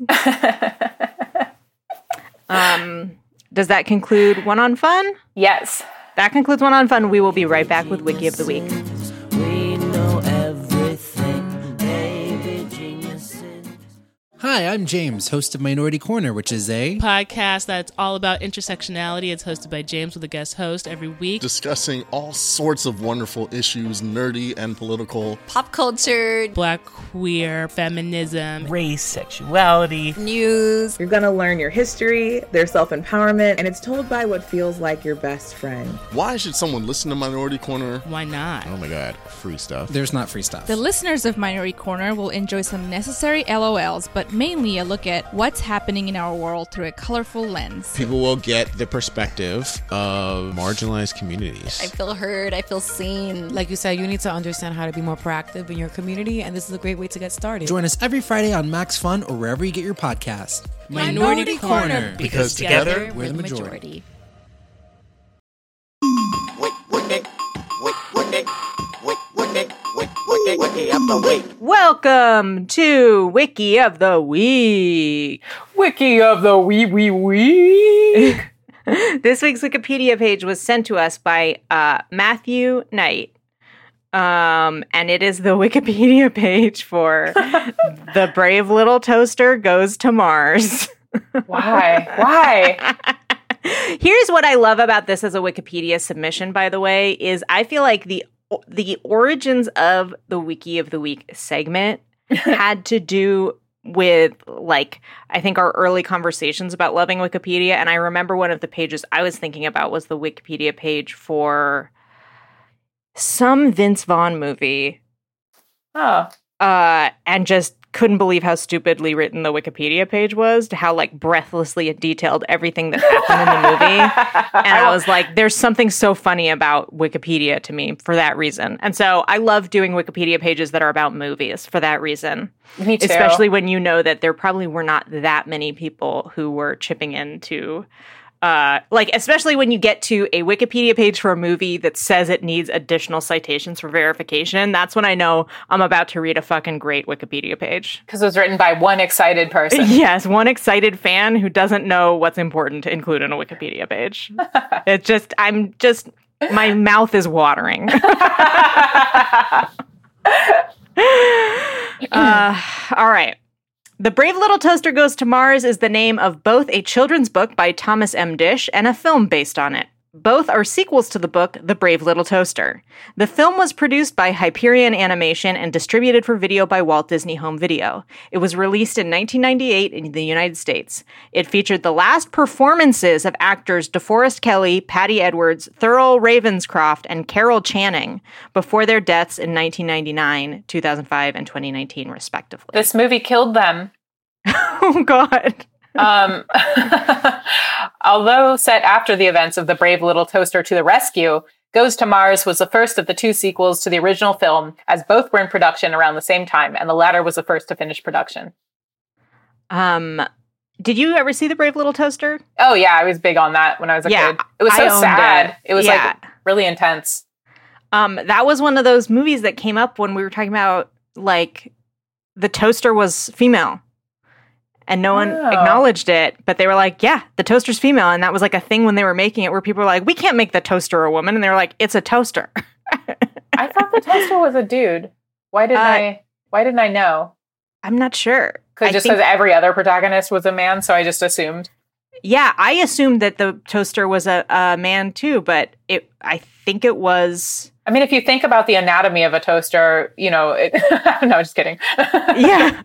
um, does that conclude One on Fun? Yes. That concludes One on Fun. We will be right back with Wiki of the Week. We know everything, baby geniuses. Hi, I'm James, host of Minority Corner, which is a podcast that's all about intersectionality. It's hosted by James with a guest host every week. Discussing all sorts of wonderful issues, nerdy and political. Pop culture, Black, queer, feminism. Race, sexuality. news. You're gonna learn your history, their self-empowerment, and it's told by what feels like your best friend. Why should someone listen to Minority Corner? Why not? Oh my god, free stuff. There's not free stuff. The listeners of Minority Corner will enjoy some necessary L O Ls, but mainly a look at what's happening in our world through a colorful lens. People will get the perspective of marginalized communities. I feel heard, I feel seen. Like you said, you need to understand how to be more proactive in your community, and this is a great way to get started. Join us every Friday on Max Fun or wherever you get your podcast. Minority Corner, because together we're the majority. Welcome to Wiki of the Week. Wiki of the wee wee wee. This week's Wikipedia page was sent to us by uh, Matthew Knight. Um, and it is the Wikipedia page for The Brave Little Toaster Goes to Mars. Why? Why? Here's what I love about this as a Wikipedia submission, by the way, is I feel like the the origins of the Wiki of the Week segment had to do with, like, I think our early conversations about loving Wikipedia. And I remember one of the pages I was thinking about was the Wikipedia page for some Vince Vaughn movie. Oh. Uh, and just couldn't believe how stupidly written the Wikipedia page was, to how like breathlessly it detailed everything that happened in the movie. And I was like, there's something so funny about Wikipedia to me for that reason. And so I love doing Wikipedia pages that are about movies for that reason. Me too. Especially when you know that there probably were not that many people who were chipping in to Uh, like, especially when you get to a Wikipedia page for a movie that says it needs additional citations for verification, that's when I know I'm about to read a fucking great Wikipedia page. Because it was written by one excited person. Yes, one excited fan who doesn't know what's important to include in a Wikipedia page. It's just, I'm just, my mouth is watering. uh, all right. The Brave Little Toaster Goes to Mars is the name of both a children's book by Thomas M. Dish and a film based on it. Both are sequels to the book The Brave Little Toaster. The film was produced by Hyperion Animation and distributed for video by Walt Disney Home Video. It was released in nineteen ninety-eight in the United States. It featured the last performances of actors DeForest Kelley, Patty Edwards, Thurl Ravenscroft, and Carol Channing before their deaths in nineteen ninety-nine, two thousand five, and twenty nineteen, respectively. This movie killed them. Oh, God. Um, although set after the events of The Brave Little Toaster to the Rescue, Goes to Mars was the first of the two sequels to the original film, as both were in production around the same time, and the latter was the first to finish production. Um, did you ever see The Brave Little Toaster? Oh, yeah, I was big on that when I was a yeah, kid. It was so sad. It, it was yeah. like really intense. Um, that was one of those movies that came up when we were talking about, like, the toaster was female. And no one oh. acknowledged it, but they were like, yeah, the toaster's female. And that was like a thing when they were making it where people were like, we can't make the toaster a woman. And they were like, it's a toaster. I thought the toaster was a dude. Why didn't uh, I, why didn't I know? I'm not sure. Cause just because every other protagonist was a man, so I just assumed. Yeah, I assumed that the toaster was a, a man too, but it. I think it was... I mean, if you think about the anatomy of a toaster, you know, it, no, just kidding. Yeah.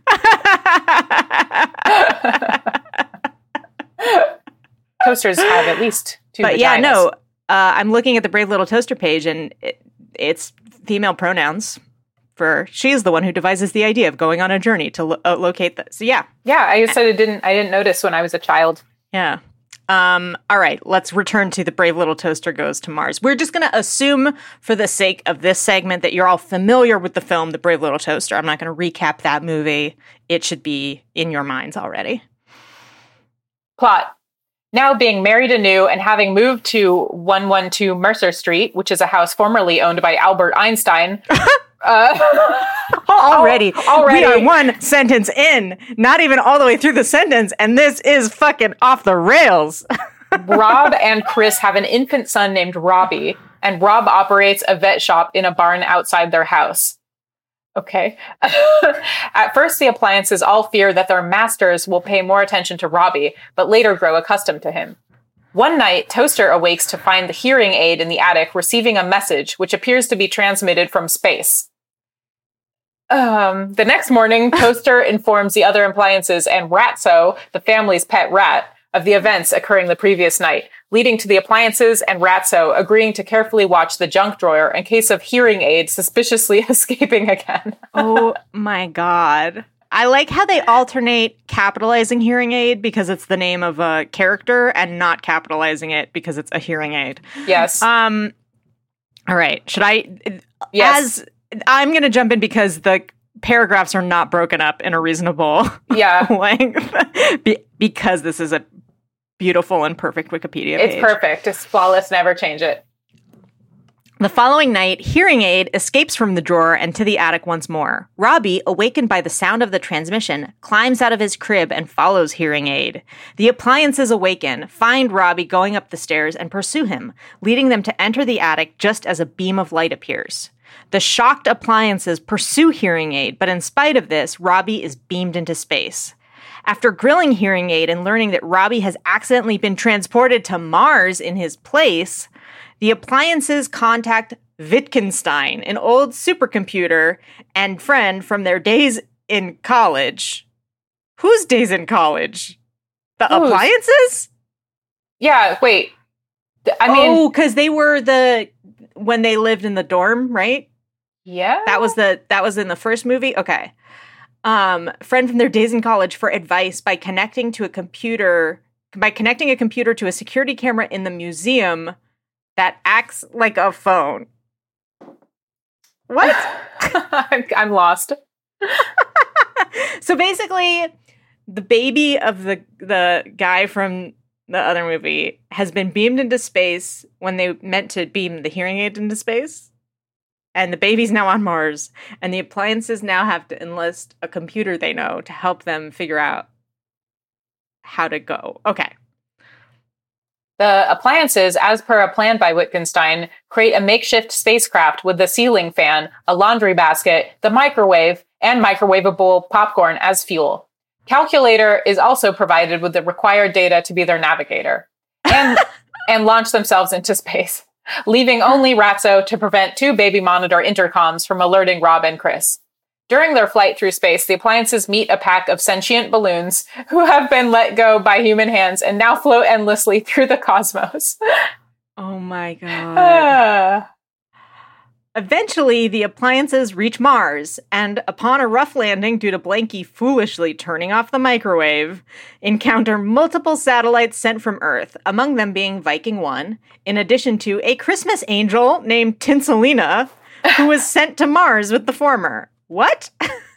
Toasters have at least two But vaginas. yeah, no, uh, I'm looking at the Brave Little Toaster page, and it, it's female pronouns for she is the one who devises the idea of going on a journey to lo- uh, locate this. So yeah. Yeah, I said it didn't, I didn't notice when I was a child. Yeah. Um, all right, let's return to The Brave Little Toaster Goes to Mars. We're just going to assume, for the sake of this segment, that you're all familiar with the film The Brave Little Toaster. I'm not going to recap that movie. It should be in your minds already. Plot. Now being married anew and having moved to one twelve Mercer Street, which is a house formerly owned by Albert Einstein... uh, already, already, we are one sentence in, not even all the way through the sentence, and this is fucking off the rails. Rob and Chris have an infant son named Robbie, and Rob operates a vet shop in a barn outside their house. Okay. At first, the appliances all fear that their masters will pay more attention to Robbie, but later grow accustomed to him. One night, Toaster awakes to find the hearing aid in the attic receiving a message which appears to be transmitted from space. Um, the next morning, Toaster informs the other appliances and Ratso, the family's pet rat, of the events occurring the previous night, leading to the appliances and Ratso agreeing to carefully watch the junk drawer in case of hearing aid suspiciously escaping again. Oh my God. I like how they alternate capitalizing hearing aid because it's the name of a character and not capitalizing it because it's a hearing aid. Yes. Um. All right. Should I? Yes. As I'm going to jump in because the paragraphs are not broken up in a reasonable yeah. length Be- because this is a beautiful and perfect Wikipedia page. It's perfect. It's flawless. Never change it. The following night, Hearing Aid escapes from the drawer and to the attic once more. Robbie, awakened by the sound of the transmission, climbs out of his crib and follows Hearing Aid. The appliances awaken, find Robbie going up the stairs, and pursue him, leading them to enter the attic just as a beam of light appears. The shocked appliances pursue Hearing Aid, but in spite of this, Robbie is beamed into space. After grilling Hearing Aid and learning that Robbie has accidentally been transported to Mars in his place, the appliances contact Wittgenstein, an old supercomputer and friend from their days in college. Whose days in college? The Who's? Appliances? Yeah, wait. I mean... Oh, because they were the... when they lived in the dorm, right? Yeah. That was the that was in the first movie? Okay. Um, friend from their days in college for advice by connecting to a computer... by connecting a computer to a security camera in the museum... that acts like a phone. What? I'm lost. So basically, the baby of the the guy from the other movie has been beamed into space when they meant to beam the hearing aid into space. And the baby's now on Mars. And the appliances now have to enlist a computer they know to help them figure out how to go. Okay. The appliances, as per a plan by Wittgenstein, create a makeshift spacecraft with the ceiling fan, a laundry basket, the microwave, and microwavable popcorn as fuel. Calculator is also provided with the required data to be their navigator. And and launch themselves into space, leaving only Ratso to prevent two baby monitor intercoms from alerting Rob and Chris. During their flight through space, the appliances meet a pack of sentient balloons who have been let go by human hands and now float endlessly through the cosmos. Oh my god. Uh. Eventually, the appliances reach Mars, and upon a rough landing due to Blanky foolishly turning off the microwave, encounter multiple satellites sent from Earth, among them being Viking one, in addition to a Christmas angel named Tinselina, who was sent to Mars with the former. What?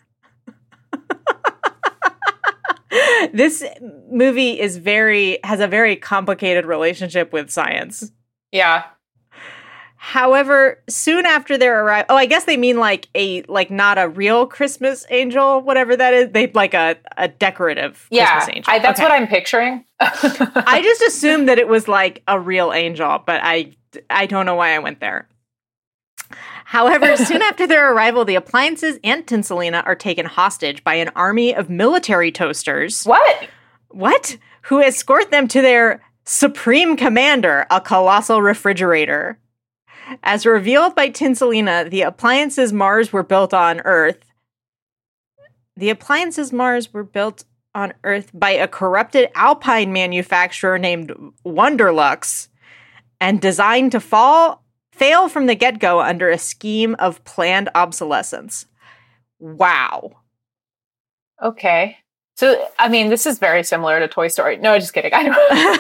This movie is very has a very complicated relationship with science. Yeah. However, soon after their arrival, oh, I guess they mean like a like not a real Christmas angel, whatever that is. They like a, a decorative yeah, Christmas angel. I, that's okay. what I'm picturing. I just assumed that it was like a real angel, but I I don't know why I went there. However, soon after their arrival, the appliances and Tinselina are taken hostage by an army of military toasters. What? What? Who escort them to their supreme commander, a colossal refrigerator. As revealed by Tinselina, the appliances Mars were built on Earth. The appliances Mars were built on Earth by a corrupted Alpine manufacturer named Wonderlux and designed to fall fail from the get-go under a scheme of planned obsolescence. Wow. Okay. So, I mean, this is very similar to Toy Story. No, just kidding. I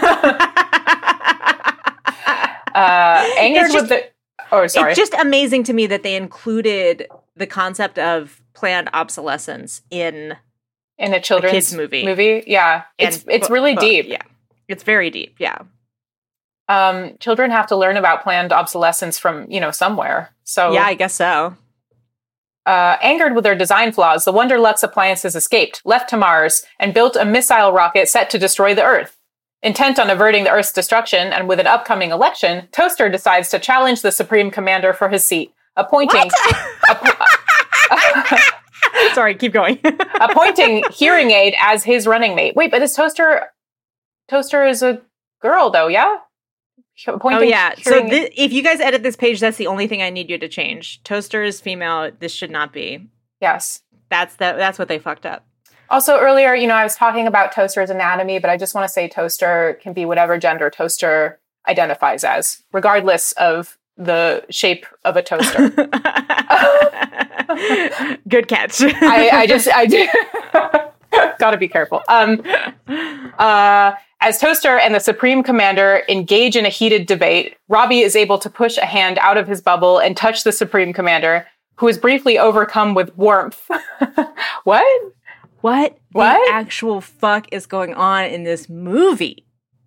know. uh, angered just, with the... Oh, sorry. It's just amazing to me that they included the concept of planned obsolescence in... In a children's a kids movie. Movie, yeah. It's and it's book, really book, deep. Yeah. It's very deep, yeah. Um, children have to learn about planned obsolescence from, you know, somewhere. So yeah, I guess so. Uh, angered with their design flaws, the Wonderlux appliances escaped, left to Mars, and built a missile rocket set to destroy the Earth. Intent on averting the Earth's destruction, and with an upcoming election, Toaster decides to challenge the Supreme Commander for his seat, appointing... app- Sorry, keep going. appointing Hearing Aid as his running mate. Wait, but this Toaster... Toaster is a girl, though, yeah? Oh, yeah. So th- if you guys edit this page, that's the only thing I need you to change. Toaster is female. This should not be. Yes. That's the, That's what they fucked up. Also, earlier, you know, I was talking about Toaster's anatomy, but I just want to say Toaster can be whatever gender Toaster identifies as, regardless of the shape of a toaster. Good catch. I, I just, I do. Gotta be careful. Um, uh, as Toaster and the Supreme Commander engage in a heated debate, Robbie is able to push a hand out of his bubble and touch the Supreme Commander, who is briefly overcome with warmth. What? What? What? The actual fuck is going on in this movie?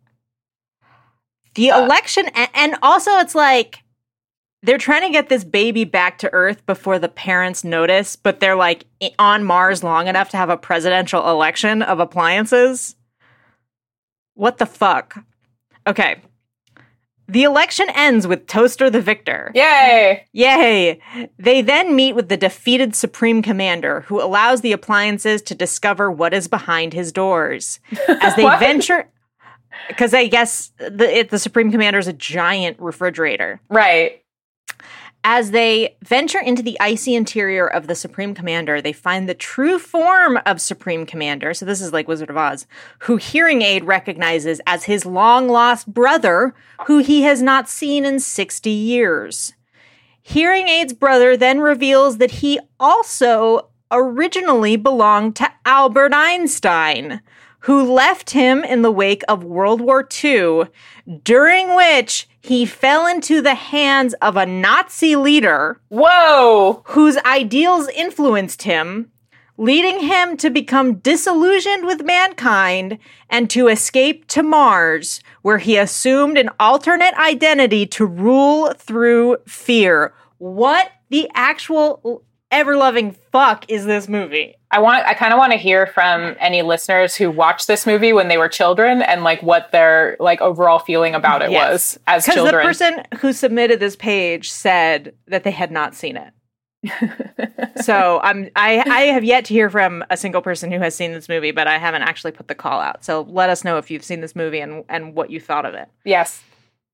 The uh, election, and, and also it's like, they're trying to get this baby back to Earth before the parents notice, but they're like on Mars long enough to have a presidential election of appliances. What the fuck? Okay. The election ends with Toaster the victor. Yay! Yay! They then meet with the defeated Supreme Commander, who allows the appliances to discover what is behind his doors. As they venture... Because I guess the, it, the Supreme Commander is a giant refrigerator. Right. As they venture into the icy interior of the Supreme Commander, they find the true form of Supreme Commander, so this is like Wizard of Oz, who Hearing Aid recognizes as his long-lost brother, who he has not seen in sixty years. Hearing Aid's brother then reveals that he also originally belonged to Albert Einstein, who left him in the wake of World War Two, during which he fell into the hands of a Nazi leader. Whoa! Whose ideals influenced him, leading him to become disillusioned with mankind and to escape to Mars, where he assumed an alternate identity to rule through fear. What the actual ever-loving fuck is this movie? I want. I kind of want to hear from any listeners who watched this movie when they were children and like what their like overall feeling about it yes. was as children. Because the person who submitted this page said that they had not seen it. So I'm. I, I have yet to hear from a single person who has seen this movie, but I haven't actually put the call out. So let us know if you've seen this movie and and what you thought of it. Yes.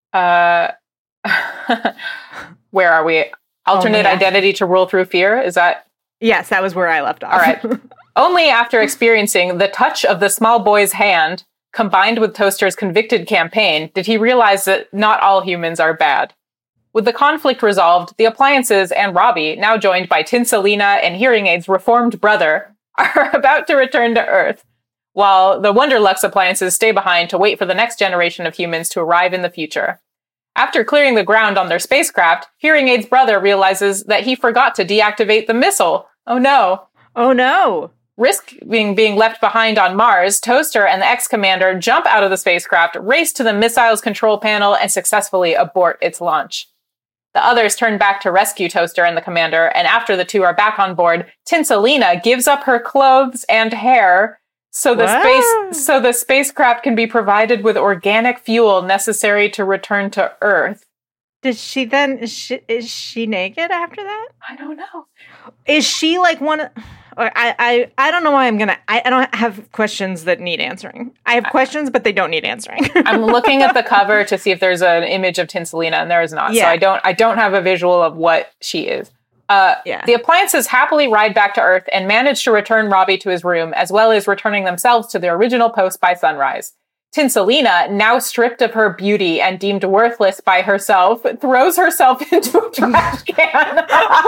Uh, where are we? Alternate yeah. identity to rule through fear? Is that? Yes, that was where I left off. All right. Only after experiencing the touch of the small boy's hand, combined with Toaster's convicted campaign, did he realize that not all humans are bad. With the conflict resolved, the appliances and Robbie, now joined by Tinselina and Hearing Aid's reformed brother, are about to return to Earth, while the Wonderlux appliances stay behind to wait for the next generation of humans to arrive in the future. After clearing the ground on their spacecraft, Hearing Aid's brother realizes that he forgot to deactivate the missile. Oh no. Oh no. Risking being left behind on Mars, Toaster and the X-Commander jump out of the spacecraft, race to the missile's control panel, and successfully abort its launch. The others turn back to rescue Toaster and the Commander, and after the two are back on board, Tinselina gives up her clothes and hair so the What? space so the spacecraft can be provided with organic fuel necessary to return to Earth. Did she then, is she, is she naked after that? I don't know. Is she like one of, I, I, I don't know why I'm gonna, I, I don't have questions that need answering. I have questions, but they don't need answering. I'm looking at the cover to see if there's an image of Tinselina, and there is not. Yeah. So I don't I don't have a visual of what she is. Uh, Yeah. The appliances happily ride back to Earth and manage to return Robbie to his room, as well as returning themselves to their original post by sunrise. Tinselina, now stripped of her beauty and deemed worthless by herself, throws herself into a trash can.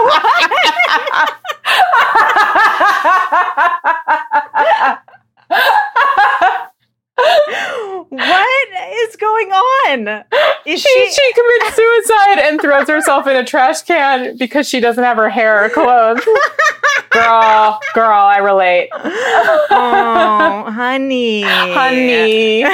What is going on? Is she, she, she commits suicide and throws herself in a trash can because she doesn't have her hair or clothes. Girl, girl, I relate. Oh, honey. Honey.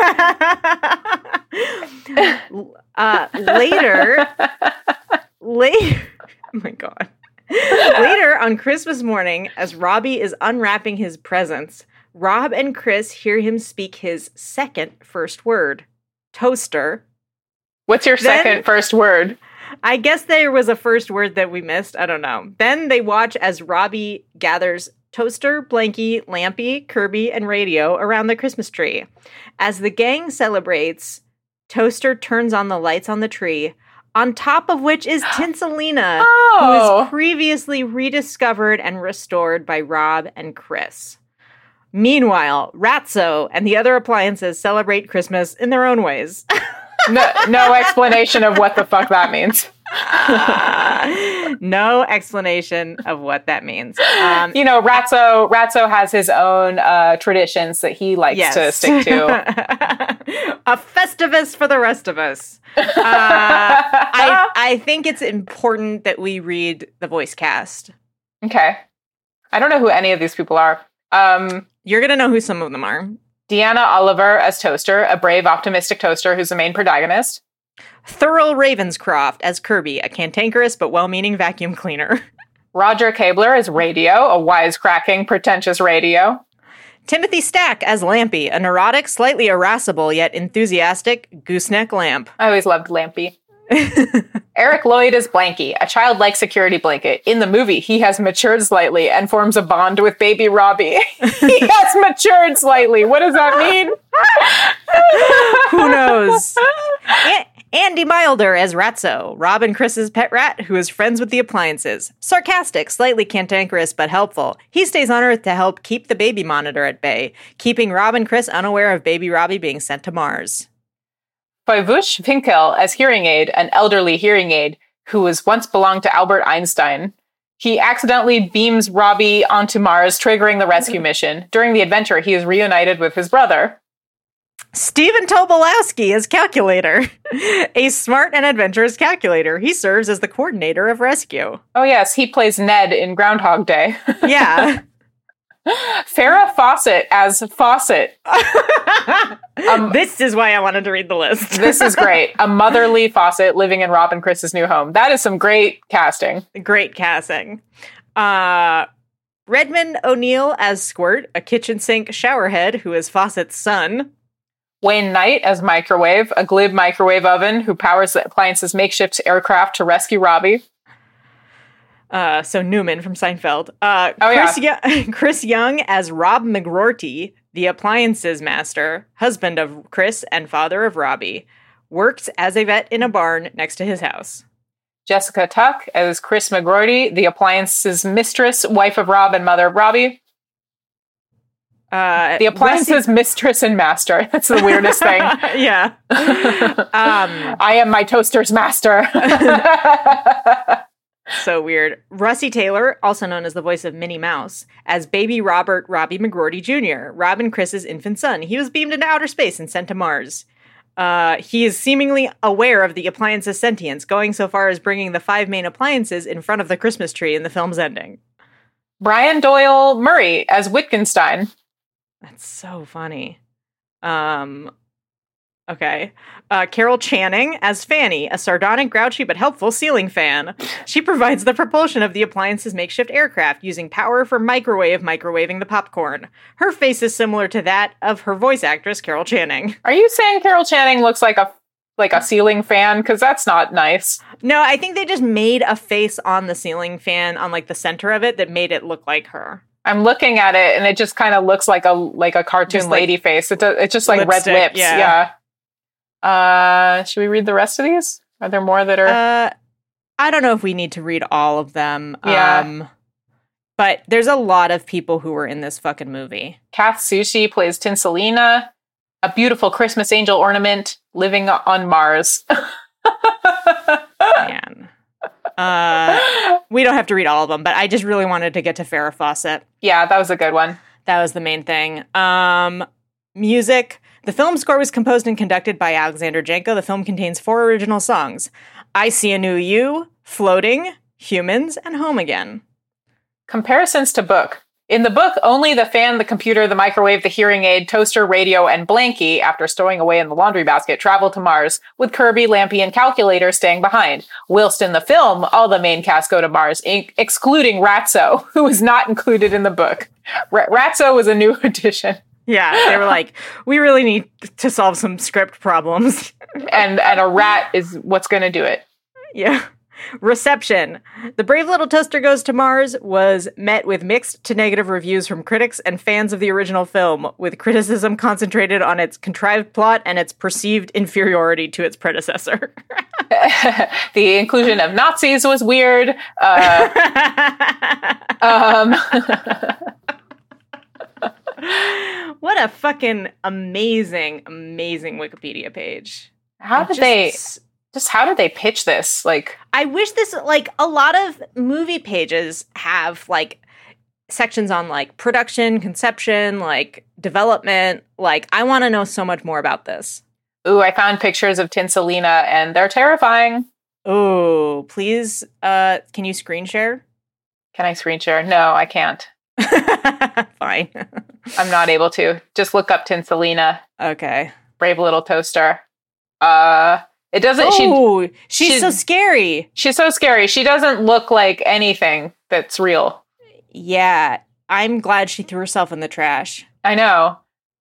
uh, later, later, oh my God. Later on Christmas morning, as Robbie is unwrapping his presents, Rob and Chris hear him speak his second first word, toaster. What's your Then- second first word? I guess there was a first word that we missed. I don't know. Then they watch as Robbie gathers Toaster, Blanky, Lampy, Kirby, and Radio around the Christmas tree. As the gang celebrates, Toaster turns on the lights on the tree, on top of which is Tinselina, Oh. who was previously rediscovered and restored by Rob and Chris. Meanwhile, Ratso and the other appliances celebrate Christmas in their own ways. No, no explanation of what the fuck that means. No explanation of what that means. Um, You know, Ratso Ratso has his own uh, traditions that he likes yes. to stick to. A Festivus for the rest of us. Uh, I, I think it's important that we read the voice cast. Okay. I don't know who any of these people are. Um, You're going to know who some of them are. Deanna Oliver as Toaster, a brave, optimistic Toaster who's the main protagonist. Thurl Ravenscroft as Kirby, a cantankerous but well-meaning vacuum cleaner. Roger Kabler as Radio, a wisecracking, pretentious Radio. Timothy Stack as Lampy, a neurotic, slightly irascible yet enthusiastic gooseneck lamp. I always loved Lampy. Eric Lloyd is Blanky, a childlike security blanket. In the movie, he has matured slightly and forms a bond with baby Robbie. He has matured slightly. What does that mean? Who knows? A- Andy Milder as Ratso, Rob and Chris's pet rat who is friends with the appliances. Sarcastic, slightly cantankerous, but helpful. He stays on Earth to help keep the baby monitor at bay, keeping Rob and Chris unaware of baby Robbie being sent to Mars. Foivush Finkel as Hearing Aid, an elderly hearing aid who was once belonged to Albert Einstein. He accidentally beams Robbie onto Mars, triggering the rescue mission. During the adventure, he is reunited with his brother. Stephen Tobolowsky as Calculator, a smart and adventurous calculator. He serves as the coordinator of rescue. Oh yes, he plays Ned in Groundhog Day. Yeah. Farrah Fawcett as Fawcett. Um, this is why I wanted to read the list. This is great. A motherly Fawcett living in Rob and Chris's new home. That is some great casting. Great casting. Uh, Redmond O'Neill as Squirt, a kitchen sink showerhead who is Fawcett's son. Wayne Knight as Microwave, a glib microwave oven who powers the appliance's makeshift aircraft to rescue Robbie. Uh, so Newman from Seinfeld. Uh, Oh, Chris, yeah. Yo- Chris Young as Rob McRorty, the appliances master, husband of Chris and father of Robbie. works as a vet in a barn next to his house. Jessica Tuck as Chris McGroarty, the appliances mistress, wife of Rob and mother of Robbie. Uh, the appliances Rusty- mistress and master. That's the weirdest thing. Yeah. um, I am my toaster's master. So weird. Rusty Taylor, also known as the voice of Minnie Mouse, as baby Robert Robbie McGroarty Junior, Rob and Chris's infant son. He was beamed into outer space and sent to Mars. Uh, he is seemingly aware of the appliance's sentience, going so far as bringing the five main appliances in front of the Christmas tree in the film's ending. Brian Doyle Murray as Wittgenstein. That's so funny. Um, okay. Uh, Carol Channing as Fanny, a sardonic, grouchy, but helpful ceiling fan. She provides the propulsion of the appliance's makeshift aircraft using power from microwave microwaving the popcorn. Her face is similar to that of her voice actress, Carol Channing. Are you saying Carol Channing looks like a like a ceiling fan? Because that's not nice. No, I think they just made a face on the ceiling fan, on like the center of it, that made it look like her. I'm looking at it, and it just kind of looks like a like a cartoon Just like lady face. It does, it's just like lipstick, red lips. yeah. Yeah. Uh, should we read the rest of these? Are there more that are? Uh, I don't know if we need to read all of them. Yeah. Um, but there's a lot of people who were in this fucking movie. Kath Soucie plays Tinselina, a beautiful Christmas angel ornament living on Mars. Man. Uh, we don't have to read all of them, but I just really wanted to get to Farrah Fawcett. Yeah, that was a good one. That was the main thing. Um, music. The film score was composed and conducted by Alexander Janko. The film contains four original songs: I See a New You, Floating, Humans, and Home Again. Comparisons to book. In the book, only the fan, the computer, the microwave, the hearing aid, toaster, radio, and Blanky, after stowing away in the laundry basket, travel to Mars, with Kirby, Lampy, and Calculator staying behind. Whilst in the film, all the main cast go to Mars, in- excluding Ratso, who was not included in the book. R- Ratso was a new addition. Yeah, they were like, we really need to solve some script problems. and and a rat is what's going to do it. Yeah. Reception. The Brave Little Toaster Goes to Mars was met with mixed to negative reviews from critics and fans of the original film, with criticism concentrated on its contrived plot and its perceived inferiority to its predecessor. The inclusion of Nazis was weird. Uh, um, what a fucking amazing, amazing Wikipedia page. How did just, they... Just how did they pitch this? Like, I wish this, like, a lot of movie pages have, like, sections on, like, production, conception, like, development. Like, I want to know so much more about this. Ooh, I found pictures of Tinselina, and they're terrifying. Ooh, please, uh, can you screen share? Can I screen share? No, I can't. Fine. I'm not able to. Just look up Tinselina. Okay. Brave Little Toaster. Uh... It doesn't. Oh, she, she's, she's so scary. She's so scary. She doesn't look like anything that's real. Yeah, I'm glad she threw herself in the trash. I know.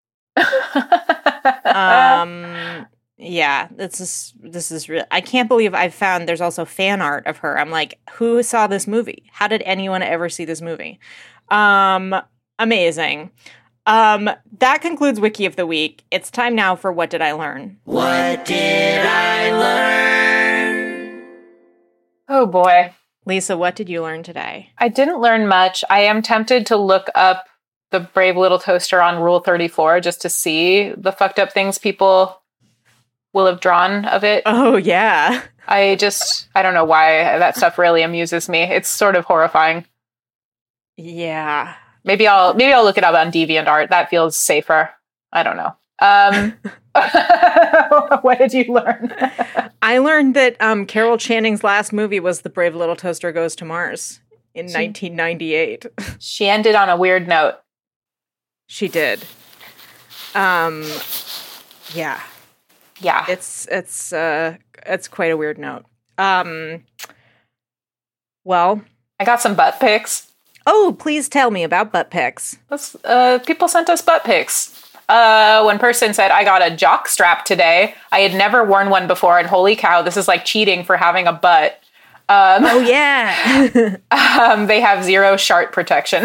um, yeah, this is this is real. I can't believe I found there's also fan art of her. I'm like, who saw this movie? How did anyone ever see this movie? Um, amazing. Um, that concludes Wiki of the Week. It's time now for What Did I Learn? What did I learn? Oh boy. Lisa, what did you learn today? I didn't learn much. I am tempted to look up the Brave Little Toaster on Rule thirty-four just to see the fucked up things people will have drawn of it. Oh, yeah. I just, I don't know why that stuff really amuses me. It's sort of horrifying. Yeah. Maybe I'll maybe I'll look it up on DeviantArt. That feels safer. I don't know. Um, what did you learn? I learned that um, Carol Channing's last movie was The Brave Little Toaster Goes to Mars in she, nineteen ninety-eight. She ended on a weird note. She did. Um, yeah, yeah. It's it's uh, it's quite a weird note. Um, well, I got some butt pics. Oh, please tell me about butt pics. Uh, people sent us butt pics. Uh, one person said, I got a jock strap today. I had never worn one before, and holy cow, this is like cheating for having a butt. Um, oh, yeah. um, they have zero shark protection.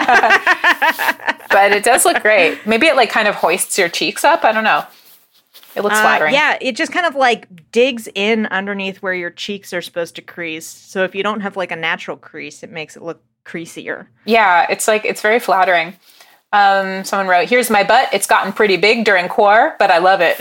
But it does look great. Maybe it like kind of hoists your cheeks up. I don't know. It looks Uh, flattering. yeah, it just kind of like digs in underneath where your cheeks are supposed to crease. So if you don't have like a natural crease, it makes it look creasier. Yeah, it's like, it's very flattering. Um, someone wrote, here's my butt. It's gotten pretty big during core, but I love it.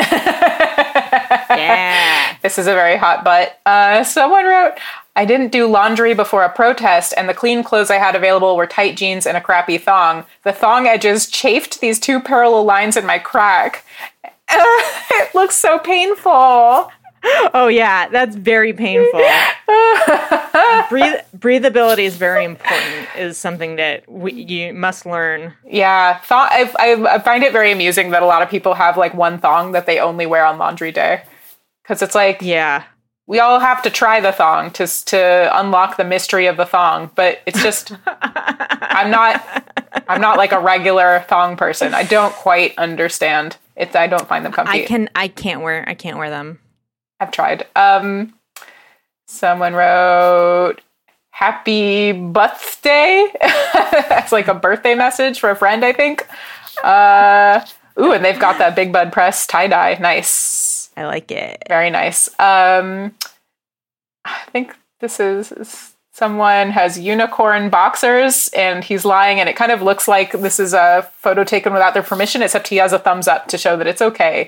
Yeah. This is a very hot butt. Uh, someone wrote, I didn't do laundry before a protest, and the clean clothes I had available were tight jeans and a crappy thong. The thong edges chafed these two parallel lines in my crack. Uh, it looks so painful. Oh yeah, that's very painful. Breathe- breathability is very important. Is something that we, you must learn. Yeah, thong, I, I, I find it very amusing that a lot of people have like one thong that they only wear on laundry day, because it's like, yeah, we all have to try the thong to to unlock the mystery of the thong. But it's just, I'm not, I'm not like a regular thong person. I don't quite understand it. I don't find them comfy. I can, I can't wear, I can't wear them. I've tried. Um, someone wrote, happy birthday. It's like a birthday message for a friend, I think. Uh, ooh, and they've got that Big Bud Press tie-dye. Nice. I like it. Very nice. Um, I think this is, someone has unicorn boxers and he's lying, and it kind of looks like this is a photo taken without their permission, except he has a thumbs up to show that it's okay.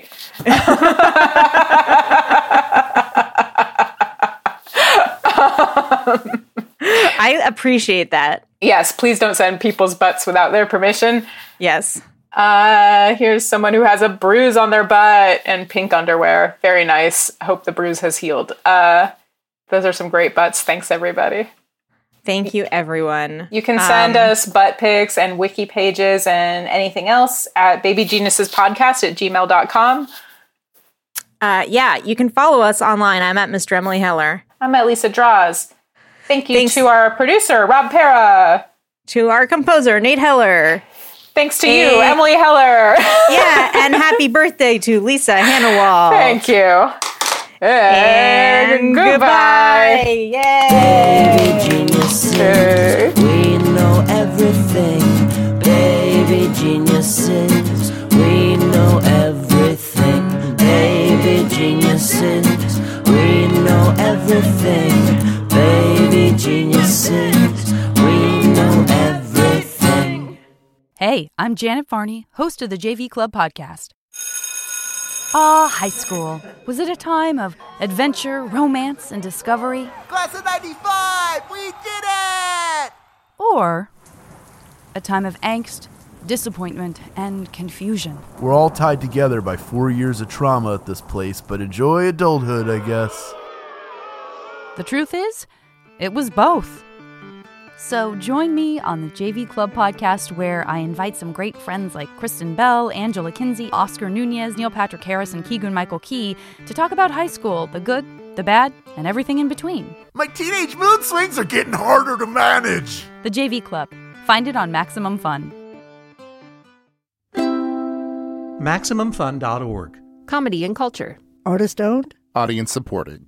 um, I appreciate that. Yes, please don't send people's butts without their permission. Yes. Uh, here's someone who has a bruise on their butt and pink underwear. Very nice. Hope the bruise has healed. Uh, those are some great butts. Thanks, everybody. Thank you, everyone. You can send um, us butt pics and wiki pages and anything else at babygeniusespodcast at gmail dot com. Uh, yeah, you can follow us online. I'm at Mister Emily Heller. I'm at Lisa Draws. Thank you Thanks. to our producer, Rob Para. To our composer, Nate Heller. Thanks to and, you, Emily Heller. Yeah, and happy birthday to Lisa Hannawall. Thank you. And, and goodbye. goodbye. Yay. Baby geniuses, we know everything. Baby geniuses, we know everything. Baby geniuses, we know everything. Baby geniuses, we know everything. Hey, I'm Janet Varney, host of the J V Club podcast. Ah, high school. Was it a time of adventure, romance, and discovery? Class of ninety-five! We did it! Or a time of angst, disappointment, and confusion? We're all tied together by four years of trauma at this place, but enjoy adulthood, I guess. The truth is, it was both. So join me on the J V Club podcast, where I invite some great friends like Kristen Bell, Angela Kinsey, Oscar Nunez, Neil Patrick Harris, and Keegan-Michael Key to talk about high school, the good, the bad, and everything in between. My teenage mood swings are getting harder to manage. The J V Club. Find it on Maximum Fun. Maximum Fun dot org. Comedy and culture. Artist owned. Audience supported.